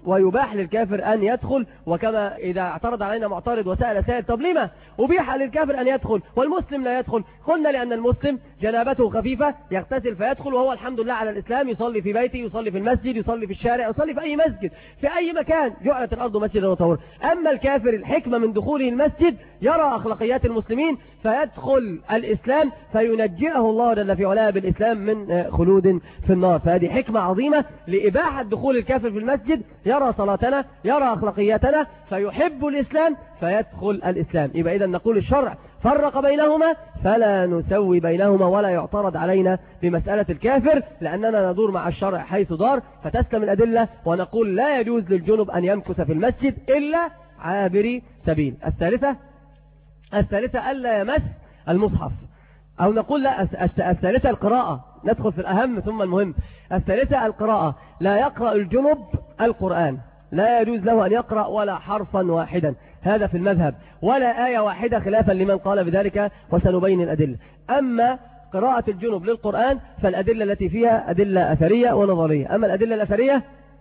ويباح للكافر أن يدخل. وكما إذا اعترض علينا معترض وسأل سائل طب لما أبيح للكافر أن يدخل والمسلم لا يدخل؟ قلنا لأن المسلم جنابته خفيفة يغتسل فيدخل، وهو الحمد لله على الإسلام، يصلي في بيته، يصلي في المسجد، يصلي في الشارع، يصلي في أي مسجد، في أي مكان، جعلت الأرض مسجدا وطهورا. أما الكافر الحكمة من دخوله المسجد يرى أخلاقيات المسلمين فيدخل الإسلام فينجئه الله جل في علاه بالإسلام من خلود في النار. فهذه حكمة عظيمة لإباحة دخول الكافر في المسجد، يرى صلاتنا، يرى أخلاقياتنا، فيحب الإسلام فيدخل الإسلام. يبقى إذا نقول الشرع فرق بينهما فلا نسوي بينهما ولا يعترض علينا بمسألة الكافر، لأننا ندور مع الشرع حيث دار فتسلم الأدلة، ونقول لا يجوز للجنب أن يمكث في المسجد إلا عابري سبيل. الثالثة الثالثة ألا يمس المصحف، أو نقول لا الثالثة القراءة، ندخل في الأهم ثم المهم. الثالثة القراءة، لا يقرأ الجنب القرآن، لا يجوز له أن يقرأ ولا حرفا واحدا، هذا في المذهب، ولا آية واحدة خلافا لمن قال بذلك وسنبين الأدلة. أما قراءة الجنب للقرآن فالأدلة التي فيها أدلة أثرية ونظرية. أما الأدلة الأثرية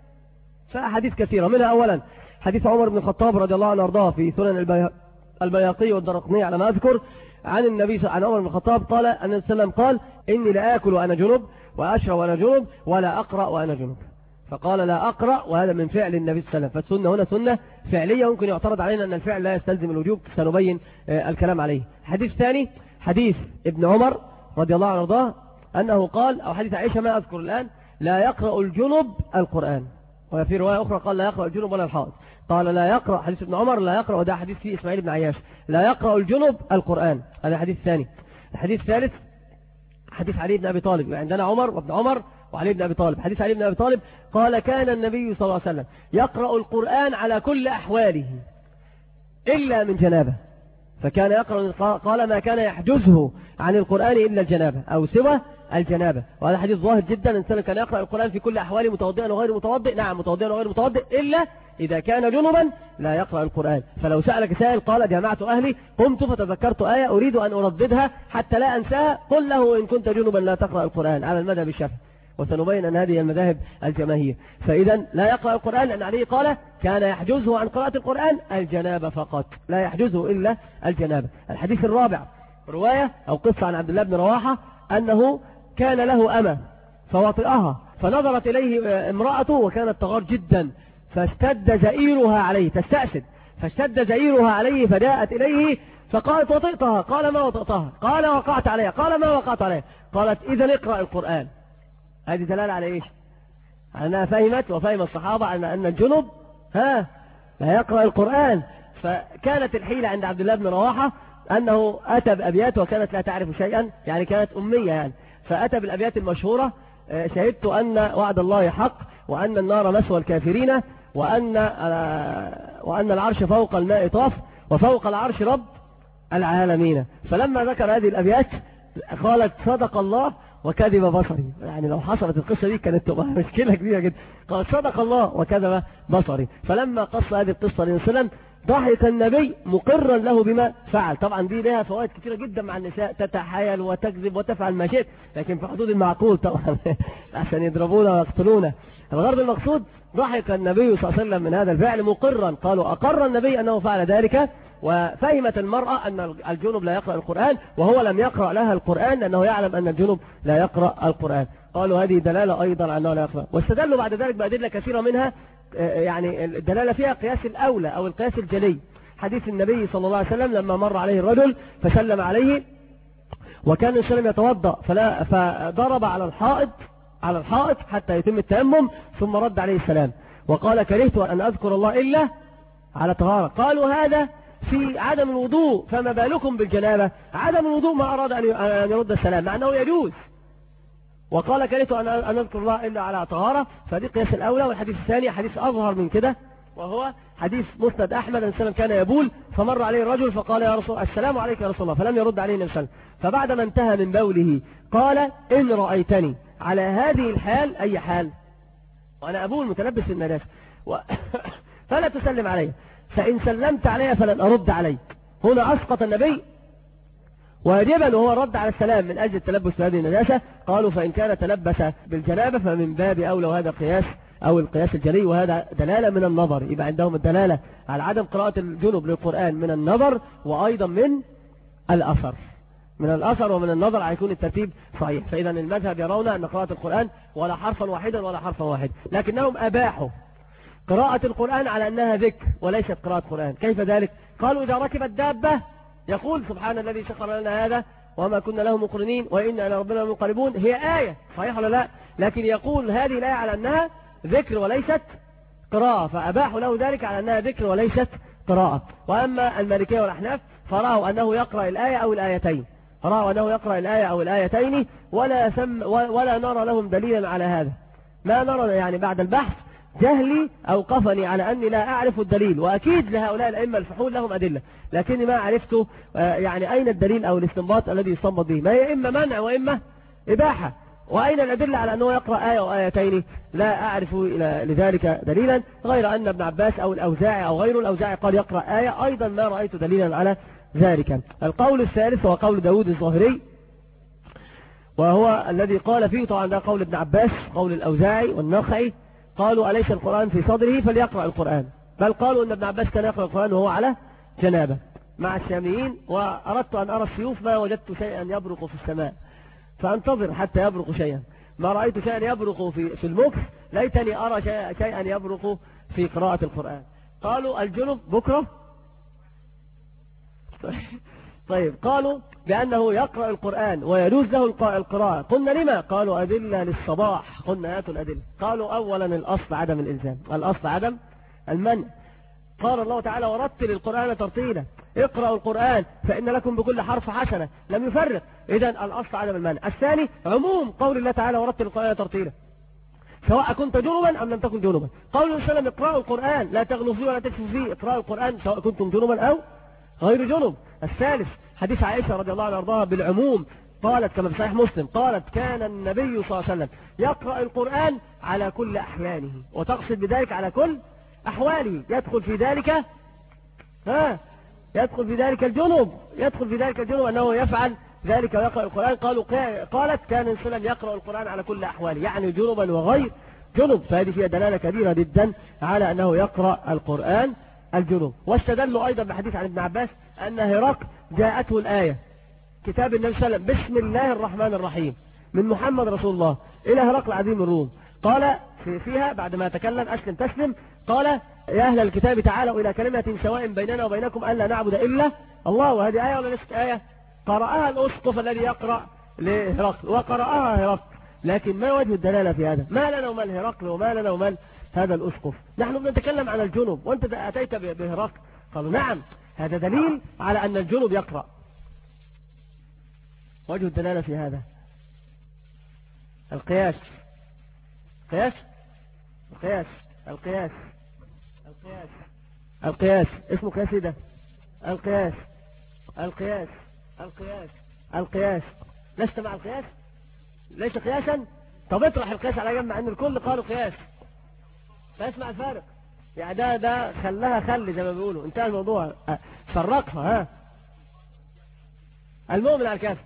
فأحاديث كثيرة، منها أولا حديث عمر بن الخطاب رضي الله عنه وارضاه في سنن البيهقي والدرقطني على ما أذكر عن النبي عن عمر بن الخطاب قال أن النبي صلى الله عليه وسلم قال إني لا آكل وأنا جنب وأشرب وأنا جنب ولا أقرأ وأنا جنب. فقال لا أقرأ، وهذا من فعل النبي صلى الله عليه وسلم. فالسنة هنا سنة فعلية، ممكن يعترض علينا أن الفعل لا يستلزم الوجوب، سنبين الكلام عليه. حديث ثاني حديث ابن عمر رضي الله عنه وارضاه أنه قال، أو حديث عائشة ما أذكر الآن، لا يقرأ الجنب القرآن، وفي رواية أخرى قال لا يقرأ الجنب ولا الحائض. قال لا يقرأ، حديث ابن عمر لا يقرأ، وده حديث فيه إسماعيل بن عياش، لا يقرأ الجنب القرآن، هذا حديث ثاني. الحديث الثالث حديث علي بن أبي طالب، عندنا عمر وابن عمر وعلي بن أبي طالب. حديث علي بن أبي طالب قال كان النبي صلى الله عليه وسلم يقرأ القرآن على كل أحواله إلا من جنابه، فكان يقرأ، قال ما كان يحجزه عن القرآن إلا الجنابة أو سوى الجنابة. وهذا حديث ظاهر جدا، الإنسان كان يقرأ القرآن في كل أحواله متوضئا وغير متوضئ، نعم متوضئا وغير متوضئ، إلا إذا كان جنبا لا يقرأ القرآن. فلو سألك سائل قال جمعت أهلي قمت فتذكرت آية أريد أن أرددها حتى لا أنساها، قل له إن كنت جنبا لا تقرأ القرآن، على المذهب الشافعي، وسنبين أن هذه المذاهب الجماهير. فإذا لا يقرأ القرآن لأن عليه قال كان يحجزه عن قراءة القرآن الجنابة فقط، لا يحجزه إلا الجنابة. الحديث الرابع رواية أو قصة عن عبد الله بن رواحة أنه كان له أمة فوطئها، فنظرت إليه امرأته وكانت تغار جدا، فاشتد زئيرها عليه، تستأسد، فاشتد زئيرها عليه فجاءت إليه فقالت وطئتها، قال ما وطئتها، قال وقعت عليها، قال ما وقعت عليها، قالت إذا اقرأ القرآن. هذه دلالة على إيش؟ أنها فهمت وفهم الصحابة أن أن الجنب ها لا يقرأ القرآن. فكانت الحيلة عند عبد الله بن رواحة أنه أتى بأبيات وكانت لا تعرف شيئا، يعني كانت أمية يعني، فأتى بالأبيات المشهورة: شهدت أن وعد الله حق، وأن النار مسوى الكافرين، وأن وأن العرش فوق الماء طاف، وفوق العرش رب العالمين. فلما ذكر هذه الأبيات قالت صدق الله وكذب بصري. يعني لو حصلت القصة دي كانت تبقى مشكلة كبيرة جدا. قال صدق الله وكذب بصري. فلما قص هذه القصة للنبي صلى الله عليه وسلم ضحك النبي مقرا له بما فعل. طبعا دي لها فوائد كثيرة جدا مع النساء، تتحايل وتكذب وتفعل ما شئت، لكن في حدود المعقول طبعا عشان يضربونا ويقتلونا. الغرض المقصود ضحك النبي صلى الله عليه وسلم من هذا الفعل مقرا. قالوا أقر النبي أنه فعل ذلك، وفهمت المرأة أن الجنب لا يقرأ القرآن، وهو لم يقرأ لها القرآن لأنه يعلم أن الجنب لا يقرأ القرآن. قالوا هذه دلالة أيضا على أنه لا يقرأ، واستدلوا بعد ذلك بأدلة كثيرة، منها يعني الدلالة فيها قياس الأولى أو القياس الجلي. حديث النبي صلى الله عليه وسلم لما مر عليه الرجل فسلم عليه، وكان السلام يتوضأ فلا فضرب على الحائط على الحائط حتى يتم التيمم، ثم رد عليه السلام وقال كرهت أن أذكر الله إلا على طهارة. قالوا هذا في عدم الوضوء، فما بالكم بالجنابة؟ عدم الوضوء ما أراد أن يرد السلام مع أنه يجوز، وقال كرهت أن أذكر الله إلا على طهارة. فدي قياس الأولى. والحديث الثاني حديث أظهر من كده، وهو حديث مسند أحمد أن السلام كان يبول فمر عليه الرجل فقال يا رسول السلام عليك يا رسول الله، فلم يرد عليه النبي صلى الله عليه وسلم. فبعدما انتهى من بوله قال إن رأيتني على هذه الحال، أي حال؟ وأنا أبول متلبس بالنجاسة و... فلا تسلم علي، فإن سلمت علي فلن أرد عليك. هنا أسقط النبي واجبا وهو الرد على السلام من أجل التلبس بهذه النجاسة. قالوا فإن كان تلبس بالجنابة فمن باب أولى، وهذا قياس أو القياس الجلي، وهذا دلالة من النظر. يبقى عندهم الدلالة على عدم قراءة الجنب للقرآن من النظر وأيضا من الأثر، من الأثر ومن النظر هيكون الترتيب صحيح. فإذا المذهب يرون أن قراءة القرآن ولا حرفا واحدا ولا حرفا واحد، لكنهم أباحوا قراءة القرآن على أنها ذكر وليست قراءة قرآن. كيف ذلك؟ قالوا إذا ركبت دابة يقول سبحان الذي سخر لنا هذا وما كنا له مقرنين وإنا إلى ربنا منقلبون، هي آية صحيح ولا لا؟ لكن يقول هذه الآية على أنها ذكر وليست قراءة، فأباحوا له ذلك على أنها ذكر وليست قراءة. وأما المالكية والأحناف فرأوا أنه يقرأ الآية أو الآيتين، فرأوا أنه يقرأ الآية أو الآيتين، ولا سم ولا نرى لهم دليلا على هذا. ما نرى يعني بعد البحث جهلي أوقفني على أني لا أعرف الدليل، وأكيد لهؤلاء الأئمة الفحول لهم أدلة، لكني ما عرفت يعني أين الدليل أو الاستنباط الذي يستنبط به. ما هي إما منع وإما إباحة، وأين الأدلة على أنه يقرأ آية وآيتين؟ لا أعرف لذلك دليلا، غير أن ابن عباس أو الأوزاعي أو غير الأوزاعي قال يقرأ آية، أيضا ما رأيت دليلا على ذلك. القول الثالث هو قول داود الظاهري، وهو الذي قال فيه، طبعا ده قول ابن عباس، قول الأوزاعي والنخعي، قالوا أليس القرآن في صدره فليقرأ القرآن، بل قالوا أن ابن عباس كان يقرأ القرآن وهو على جنابه مع الشاميين. وأردت أن أرى السيوف ما وجدت شيئا يبرق في السماء، فانتظر حتى يبرق شيئا، ما رأيت شيئا يبرق في, في المكس، ليتني أرى شيئا يبرق في قراءة القرآن. قالوا الجنب بكرة. طيب قالوا بأنه يقرأ القرآن ويجوز له القراءة، قلنا لما؟ قالوا أدلة للصباح، قلنا هاتوا الأدلة. قالوا أولا الأصل عدم الإلزام، الأصل عدم المنع. قال الله تعالى ورتل القرآن ترتيلا، اقرأوا القرآن فإن لكم بكل حرف حسنة، لم يفرق، إذن الأصل عدم المنع. الثاني عموم قول الله تعالى ورتل القرآن ترتيلا، سواء كنت جنبا أم لم تكن جنبا. قول الله وسلم اقرأوا القرآن لا تغلوا فيه ولا تكفوا فيه، اقرأوا القرآن سواء كنتم جنبا أو غير جنب. الثالث حديث عائشة رضي الله عنها وارضاها بالعموم، قالت كما في صحيح مسلم، قالت كان النبي صلى الله عليه وسلم يقرأ القرآن على كل أحيانه، وتقصد بذلك على كل أحواله، يدخل في ذلك ها يدخل في ذلك الجنوب، يدخل في ذلك الجنوب أنه يفعل ذلك ويقرأ القرآن. قالوا قالت كان النبي صلى الله عليه وسلم يقرأ القرآن على كل أحواله، يعني جنبا وغير جنب، فهذه فيها دلالة كبيرة جدا على أنه يقرأ القرآن الجنوب. واستدلوا أيضا بحديث عن ابن عباس أن هرقل جاءته الآية كتاب النبي صلى الله عليه وسلم بسم الله الرحمن الرحيم من محمد رسول الله إلى هرقل عظيم الروم، قال في فيها بعد ما تكلم أسلم تسلم، قال يا أهل الكتاب تعالوا إلى كلمة سواء بيننا وبينكم ألا نعبد إلا الله. وهذه آية ولا ليست آية؟ قرأها الأسقف الذي يقرأ لهرقل وقرأها هرقل، لكن ما وجه الدلالة في هذا؟ ما لنا ومن هرقل وما لنا ومن هذا الأسقف؟ نحن بنتكلم عن الجنوب وأنت أتيت بهرقل. قالوا نعم هذا دليل على أن الجنوب يقرأ. وجه الدلالة في هذا القياس، قياس القياس القياس القياس القياس اسمه قياس ايه ده؟ القياس القياس القياس القياس لست مع القياس؟ ليس قياسا؟ طب اطرح القياس على جنب، ان الكل قالوا قياس، فاسمع الفارق. يعني ده ده خلها خل زي ما بيقولوا، انتهى الموضوع، فرقها. ها المؤمن على الكافر،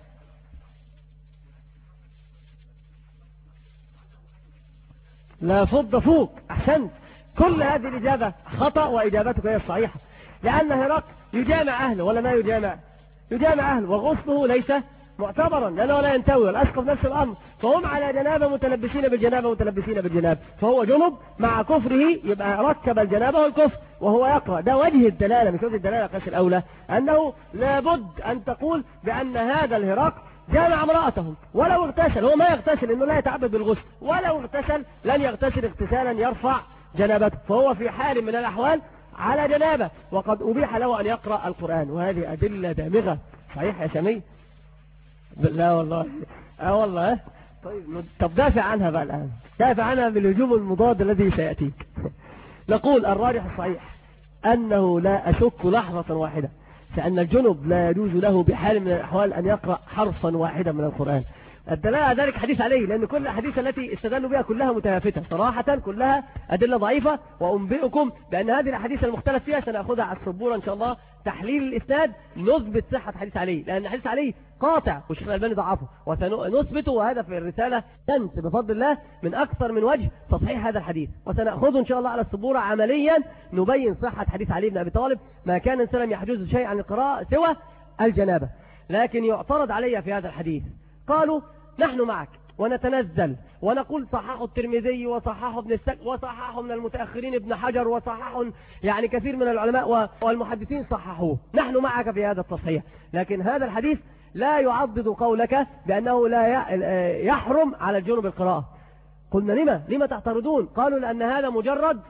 لا فض فوق. احسنت، كل هذه الإجابة خطأ وإجابتك هي الصحيحة، لأن هرقل يجامع أهله ولا ما يجامع؟ يجامع أهله، وغسله ليس معتبرا لأنه لا ينتوي، والأسقف نفس الأمر، فهم على جنابه متلبسين بالجنابة متلبسين بالجنابة، فهو جنب مع كفره يبقى ركب الجنابة والكفر وهو يقرأ. ده وجه الدلالة، مش وجه الدلالة قياس الأولى، أنه لابد أن تقول بأن هذا الهرقل جامع امرأته ولو اغتسل، هو ما يغتسل انه لا يتعبد بالغسل، ولو اغتسل لن يغتسل اغتسالا يرفع جنابته، فهو في حال من الأحوال على جنابه، وقد أبيح له أن يقرأ القرآن. وهذه أدلة دامغة. صحيح يا سمي؟ لا والله اه والله. طيب طب دافع عنها بقى الآن، دافع عنها بالهجوم المضاد الذي سيأتيك. نقول الراجح الصحيح أنه لا أشك لحظة واحدة فأن الجنب لا يجوز له بحال من الأحوال أن يقرأ حرفا واحدا من القرآن، الدلالة على ذلك حديث عليه، لأن كل الأحاديث التي استدلوا بها كلها متلافتة صراحة، كلها أدلة ضعيفة. وأنبئكم بأن هذه الأحاديث المختلف فيها سنأخذها على السبورة إن شاء الله، تحليل الإسناد نثبت صحة حديث عليه، لأن حديث عليه قاطع والشيخ الألباني ضعفه، وسنثبته، وهذا في الرسالة تنس بفضل الله من أكثر من وجه تصحيح هذا الحديث، وسنأخذه إن شاء الله على السبورة عمليا نبين صحة حديث علي بن أبي طالب، ما كان إنسان يحجز شيء عن القراءة سوى الجنابة. لكن يعترض علي في هذا الحديث، قالوا نحن معك ونتنزل ونقول صححه الترمذي وصححه ابن السك وصححه من المتأخرين ابن حجر وصححه يعني كثير من العلماء والمحدثين صححوه، نحن معك في هذا التصحيح. لكن هذا الحديث لا يعضد قولك بأنه لا يحرم على الجنوب القراءة. قلنا لما لما تعترضون؟ قالوا لأن هذا مجرد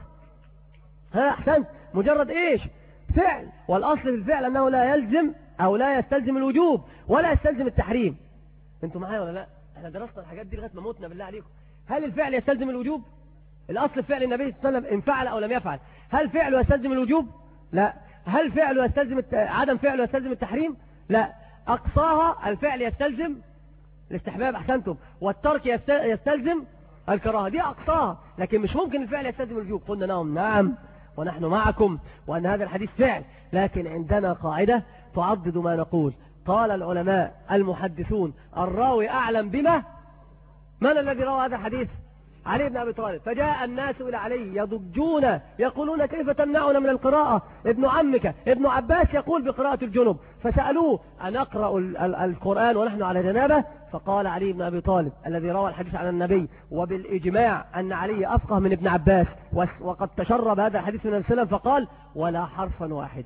ها أحسنت مجرد إيش؟ فعل، والأصل في الفعل أنه لا يلزم أو لا يستلزم الوجوب ولا يستلزم التحريم. انتوا معايا ولا لا؟ احنا درسنا الحاجات دي لغايه ما موتنا بالله عليكم. هل الفعل يستلزم الوجوب؟ الاصل فعل النبي صلى الله عليه وسلم ان فعل او لم يفعل. هل فعله يستلزم الوجوب؟ لا. هل فعله يستلزم الت... عدم فعله يستلزم التحريم؟ لا. اقصاها الفعل يستلزم الاستحباب احسنتم، والترك يست... يستلزم الكراهه، دي اقصاها، لكن مش ممكن الفعل يستلزم الوجوب. قلنا نعم نعم ونحن معكم وان هذا الحديث فعل، لكن عندنا قاعده تعضد ما نقول. قال العلماء المحدثون الراوي أعلم بما، من الذي روى هذا الحديث؟ علي بن أبي طالب. فجاء الناس إلى علي يضجون يقولون كيف تمنعنا من القراءة؟ ابن عمك ابن عباس يقول بقراءة الجنب، فسألوه أن أقرأ القرآن ونحن على جنابه؟ فقال علي بن أبي طالب الذي روى الحديث عن النبي وبالإجماع أن علي أفقه من ابن عباس، وقد تشرب هذا الحديث من السلام، فقال ولا حرفا واحدا.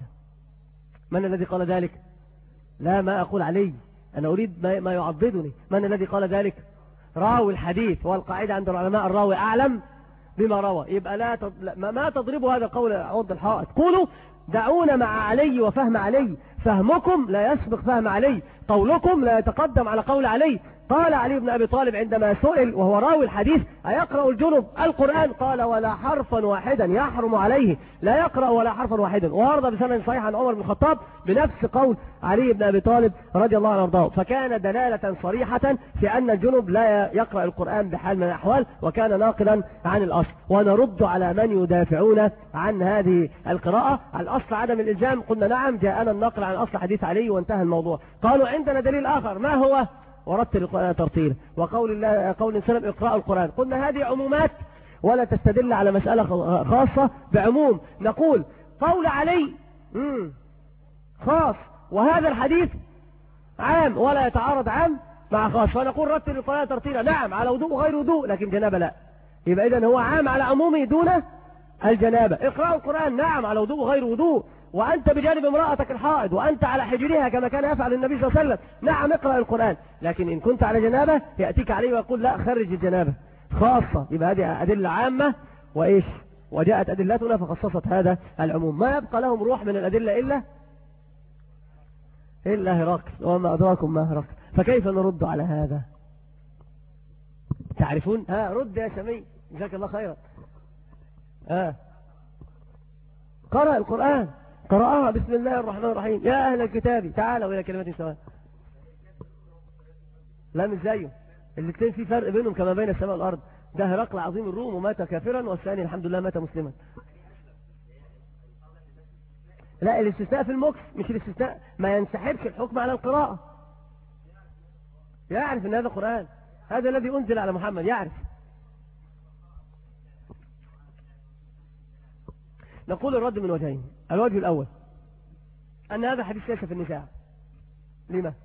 من الذي قال ذلك؟ لا، ما أقول علي، أنا أريد ما, ما يعضدني. من الذي قال ذلك؟ راوي الحديث، والقاعدة عند العلماء الراوي أعلم بما روى. يبقى لا تض... ما تضربوا هذا القول عض الحائط. قولوا دعونا مع علي وفهم علي، فهمكم لا يسبق فهم علي، قولكم لا يتقدم على قول علي. قال علي بن أبي طالب عندما سئل وهو راوي الحديث أيقرأ الجنب القرآن؟ قال ولا حرفا واحدا، يحرم عليه، لا يقرأ ولا حرفا واحدا. وارضى بسند صحيح عن عمر بن الخطاب بنفس قول علي بن أبي طالب رضي الله عنه وارضاه. فكان دلالة صريحة في أن الجنب لا يقرأ القرآن بحال من الأحوال، وكان ناقلا عن الأصل. ونرد على من يدافعون عن هذه القراءة الأصل عدم الإلزام. قلنا نعم، جاءنا الناقل عن أصل حديث علي وانتهى الموضوع. قالوا عندنا دليل آخر، ما هو؟ ورتل القرآن ترتيلا، وقول الله قول السلام اقرأوا القرآن. قلنا هذه عمومات ولا تستدل على مسألة خاصة بعموم. نقول قول علي مم. خاص، وهذا الحديث عام ولا يتعارض عام مع خاص، فنقول رتل القرآن ترتيلا، نعم على وضوء وغير وضوء، لكن جنابة لا. يبقى إذن هو عام على عمومه دون الجنابة. اقرأوا القرآن نعم على وضوء وغير وضوء، وأنت بجانب امرأتك الحائض وأنت على حجرها كما كان يفعل النبي صلى الله عليه وسلم، نعم اقرأ القرآن. لكن إن كنت على جنابة يأتيك عليه ويقول لا خرج الجنابة خاصة. يبقى هذه أدلة عامة وإيش، وجاءت أدلتنا فخصصت هذا العموم. ما يبقى لهم روح من الأدلة إلا إلا هرقل، وما أدراكم ما هرقل. فكيف نرد على هذا؟ تعرفون؟ ها رد يا شمي جزاك الله خيرا. ها قرأ القرآن، قرأها بسم الله الرحمن الرحيم يا أهل الكتاب تعالوا إلى كلمة سواء. لا مش زيه، الاثنين في فرق بينهم كما بين السماء والأرض. ده هرقل عظيم الروم ومات كافرا، والثاني الحمد لله مات مسلما. لا الاستثناء في المكس، مش الاستثناء ما ينسحبش الحكم على القراءة. يعرف ان هذا قرآن، هذا الذي أنزل على محمد، يعرف. نقول الرد من وجهين. الوجه الأول أن هذا حديث ليس في النساء. لما؟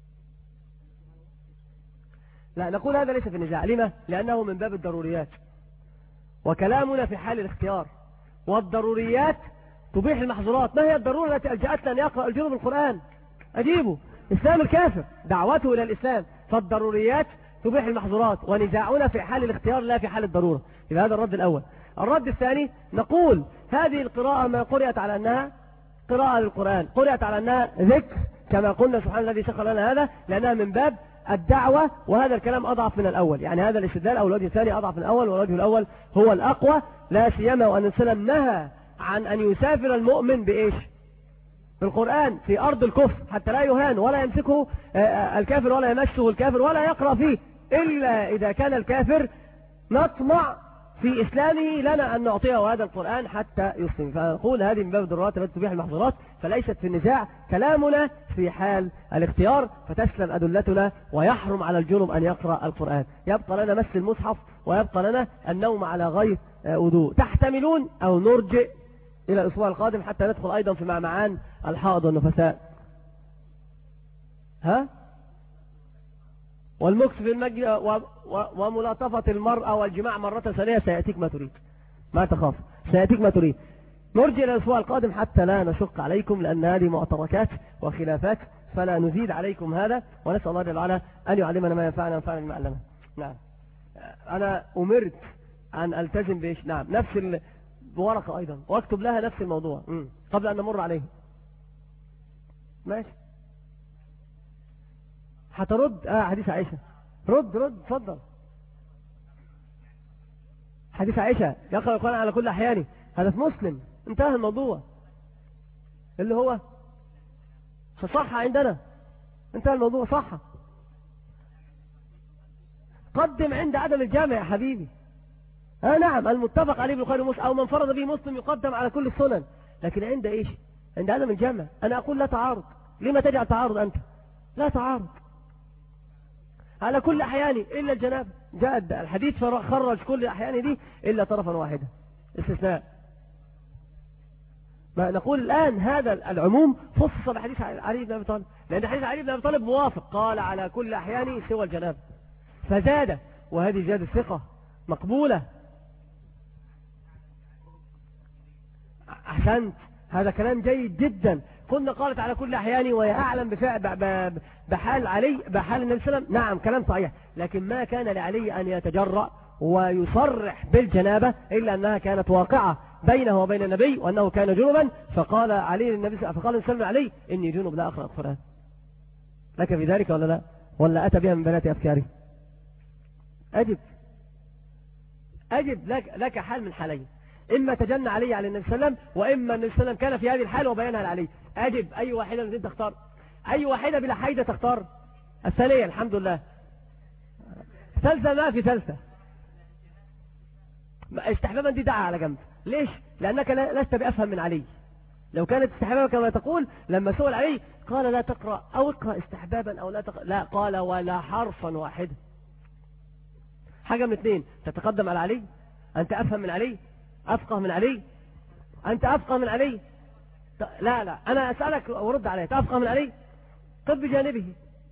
لا نقول هذا ليس في النزاع. لما؟ لأنه من باب الضروريات، وكلامنا في حال الاختيار، والضروريات تبيح المحظورات. ما هي الضرورة التي ألجأتنا أن يقرأ الجنوب القرآن؟ أجيبه إسلام الكافر، دعوته إلى الإسلام. فالضروريات تبيح المحظورات، ونزاعنا في حال الاختيار لا في حال الضرورة. إذا هذا الرد الأول. الرد الثاني نقول هذه القراءة ما قرأت على أنها قراءة للقرآن، قرأت على أنها ذكر كما قلنا سبحان الذي سخر لنا هذا، لأنها من باب الدعوة، وهذا الكلام أضعف من الأول. يعني هذا الاستدلال أو الوجه الثاني أضعف من الأول، والوجه الأول هو الأقوى، لا سيما وأن السلام نهى عن أن يسافر المؤمن بإيش؟ بالقرآن في أرض الكفر حتى لا يهان ولا يمسكه الكافر ولا يمسه الكافر ولا يقرأ فيه إلا إذا كان الكافر نطمع في إسلامه لنا أن نعطيه هذا القرآن حتى يسلم. فنقول هذه من باب الضرورات التي تبيح المحظورات، فليست في النزاع، كلامنا في حال الاختيار، فتسلم أدلتنا ويحرم على الجنب أن يقرأ القرآن. يبقى لنا مس المصحف ويبقى لنا النوم على غير وضوء. تحتملون أو نرجع إلى الأسبوع القادم حتى ندخل أيضا في معمعان الحائض والنفساء. ها؟ والمكس في المجد و... و... وملاطفة المرأة والجماع مرة ثانية سيأتيك ما تريد، ما تخاف، سيأتيك ما تريد. نرجع إلى الأسبوع القادم حتى لا نشق عليكم، لأن هذه معتركات وخلافات، فلا نزيد عليكم هذا، ونسأل الله جل وعلا أن يعلمنا ما ينفعنا وينفعنا بما علمنا. نعم. أنا أمرت أن ألتزم بإيش؟ نعم، نفس ال... بورقة أيضا، واكتب لها نفس الموضوع م. قبل أن نمر عليه. ماشي. هترد اه حديث عائشة، رد رد اتفضل. حديث عائشة يقرأ القرآن على كل أحيانه، هذا في مسلم، انتهى الموضوع. اللي هو فصح عندنا، انتهى الموضوع، صح. قدم عند عدم الجامع يا حبيبي. اه نعم، المتفق عليه بالبخاري ومسلم او من فرض به مسلم يقدم على كل السنن، لكن عند ايش؟ عند عدم الجامع. انا اقول لا تعارض. لما تجعل تعارض انت؟ لا تعارض على كل احيانه الا الجنابه. جاء الحديث خرج كل احيانه دي الا طرفا واحدا، استثناء. ما نقول الان هذا العموم خصص بحديث علي بن ابي طالب، لان حديث علي بن ابي طالب موافق، قال على كل احيانه سوى الجنابه، فزاد، وهذه زياده ثقه مقبوله. احسنت، هذا كلام جيد جدا. كنا قالت على كل احيانه وهي اعلم بفعل بحال علي بحال النبي صلى الله عليه وسلم، نعم كلام صحيح، لكن ما كان لعلي ان يتجرأ ويصرح بالجنابه الا انها كانت واقعه بينه وبين النبي وانه كان جنبا، فقال علي للنبي فقال النبي علي اني جنب لا اقرا القران. لك في ذلك ولا لا؟ ولا اتى بها من بنات افكاري؟ اجب اجب لك لك حال من حالين، إما تجنى علي على النبي صلى الله عليه وسلم، وإما النبي صلى الله عليه وسلم كان في هذه الحال وبينها لعلي. أجب أي واحدة من تختار؟ أي واحدة بلا حيدة تختار؟ الثانية الحمد لله. ثالثة ما في ثالثة. استحبابا دي دعا على جنب. ليش؟ لأنك لست بأفهم من علي. لو كانت استحبابا كما تقول لما سئل علي قال لا تقرأ أو اقرأ استحبابا أو لا تقرأ، لا، قال ولا حرفا واحدا. حاجة من اثنين، تتقدم على علي، أنت أفهم من علي، أفقه من علي، أنت أفقه من علي. لا لا أنا أسألك ورد عليه، تفقه من علي؟ قف بجانبه.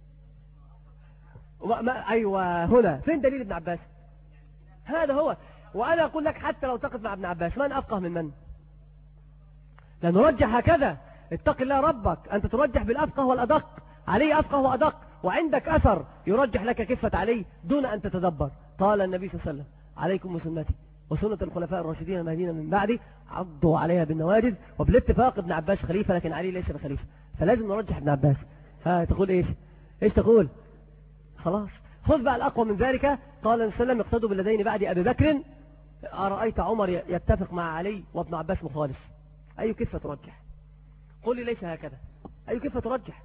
ما أيوة، هنا فين دليل ابن عباس؟ هذا هو. وأنا أقول لك حتى لو تقف مع ابن عباس، من أفقه من من؟ لنرجح هكذا، اتق الله ربك، أنت ترجح بالأفقه والأدق، علي أفقه وأدق، وعندك أثر يرجح لك كفة علي دون أن تتدبر. قال النبي صلى الله عليه وسلم عليكم بسنتي وسنة الخلفاء الراشدين المهديين من بعدي عضوا عليها بالنواجذ. وبالاتفاق ابن عباس خليفة لكن علي ليس بخليفة، فلازم نرجح ابن عباس. ها تقول ايش؟ ايش تقول؟ خلاص خذ بقى الأقوى من ذلك. قال النبي صلى الله عليه وسلم اقتدوا بالذين بعد أبي بكر. أرأيت عمر يتفق مع علي وابن عباس مخالف، أي كفة ترجح؟ قل لي ليس هكذا، أي كفة ترجح؟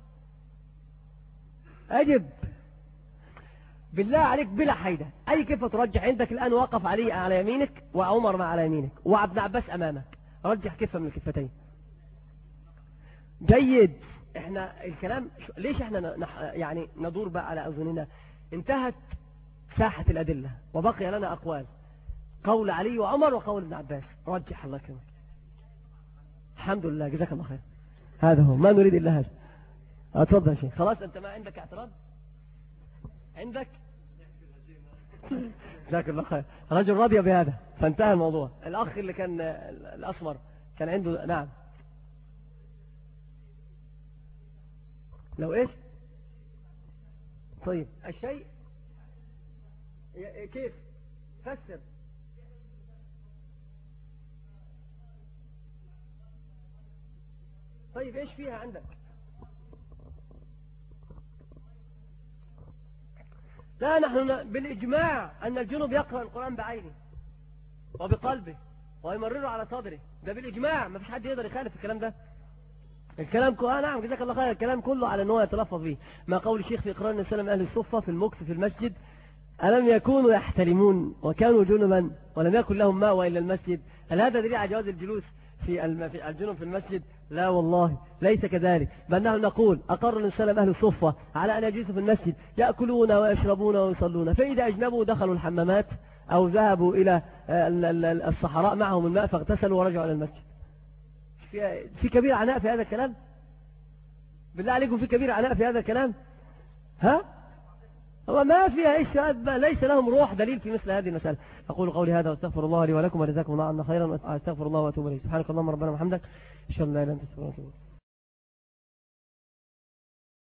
أجب بالله عليك بلا حيدة، أي كيف ترجح؟ عندك الآن وقف علي على يمينك وعمر مع على يمينك وابن عباس أمامك، رجح كفة من الكفتين. جيد. احنا الكلام ليش احنا نح... يعني ندور بقى على أذننا؟ انتهت ساحة الأدلة وبقي لنا أقوال، قول علي وعمر وقول ابن عباس، رجح الله يكرمك. الحمد لله، جزاك الله خير. هذا هو، ما نريد إلا هذا. اتفضل يا شيخ. خلاص أنت ما عندك اعتراض؟ عندك؟ جزاك الله خير. رجل راضي بهذا، فانتهى الموضوع. الأخ اللي كان الأسمر كان عنده، نعم، لو إيش؟ طيب الشيء كيف؟ فسر. طيب إيش فيها عندك؟ لا، نحن بالإجماع أن الجنوب يقرأ القرآن بعينه وبقلبه ويمرره على صدره، ده بالإجماع، ما فيش حد يقدر يخالف الكلام ده. الكلام كله، آه نعم جزاك الله خير، الكلام كله على أنه يتلفظ به. ما قول الشيخ في إقرار النبي صلى الله عليه وسلم أهل الصفة في المكث في المسجد: ألم يكونوا يحتلمون وكانوا جنبا ولم يكن لهم ماء إلا المسجد؟ هل هذا دليل على جواز الجلوس في الجنوب في المسجد؟ لا والله ليس كذلك، بل نحن نقول أقر النبي صلى الله عليه وسلم أهل الصفة على أن يجلسوا في المسجد يأكلون ويشربون ويصلون، فإذا أجنبوا دخلوا الحمامات أو ذهبوا إلى الصحراء معهم الماء فاغتسلوا ورجعوا إلى المسجد. في كبير عناء في هذا الكلام؟ بالله عليكم في كبير عناء في هذا الكلام؟ ها؟ هو ما فيها إيش، ليس لهم روح دليل في مثل هذه المسألة. أقول قولي هذا واستغفر الله لي ولكم وجزاكم الله عنا خيرا، واستغفر الله واتوب إليه. سبحانك اللهم ربنا وبحمدك، إن شاء الله لا إله إلا أنت، استغفرك.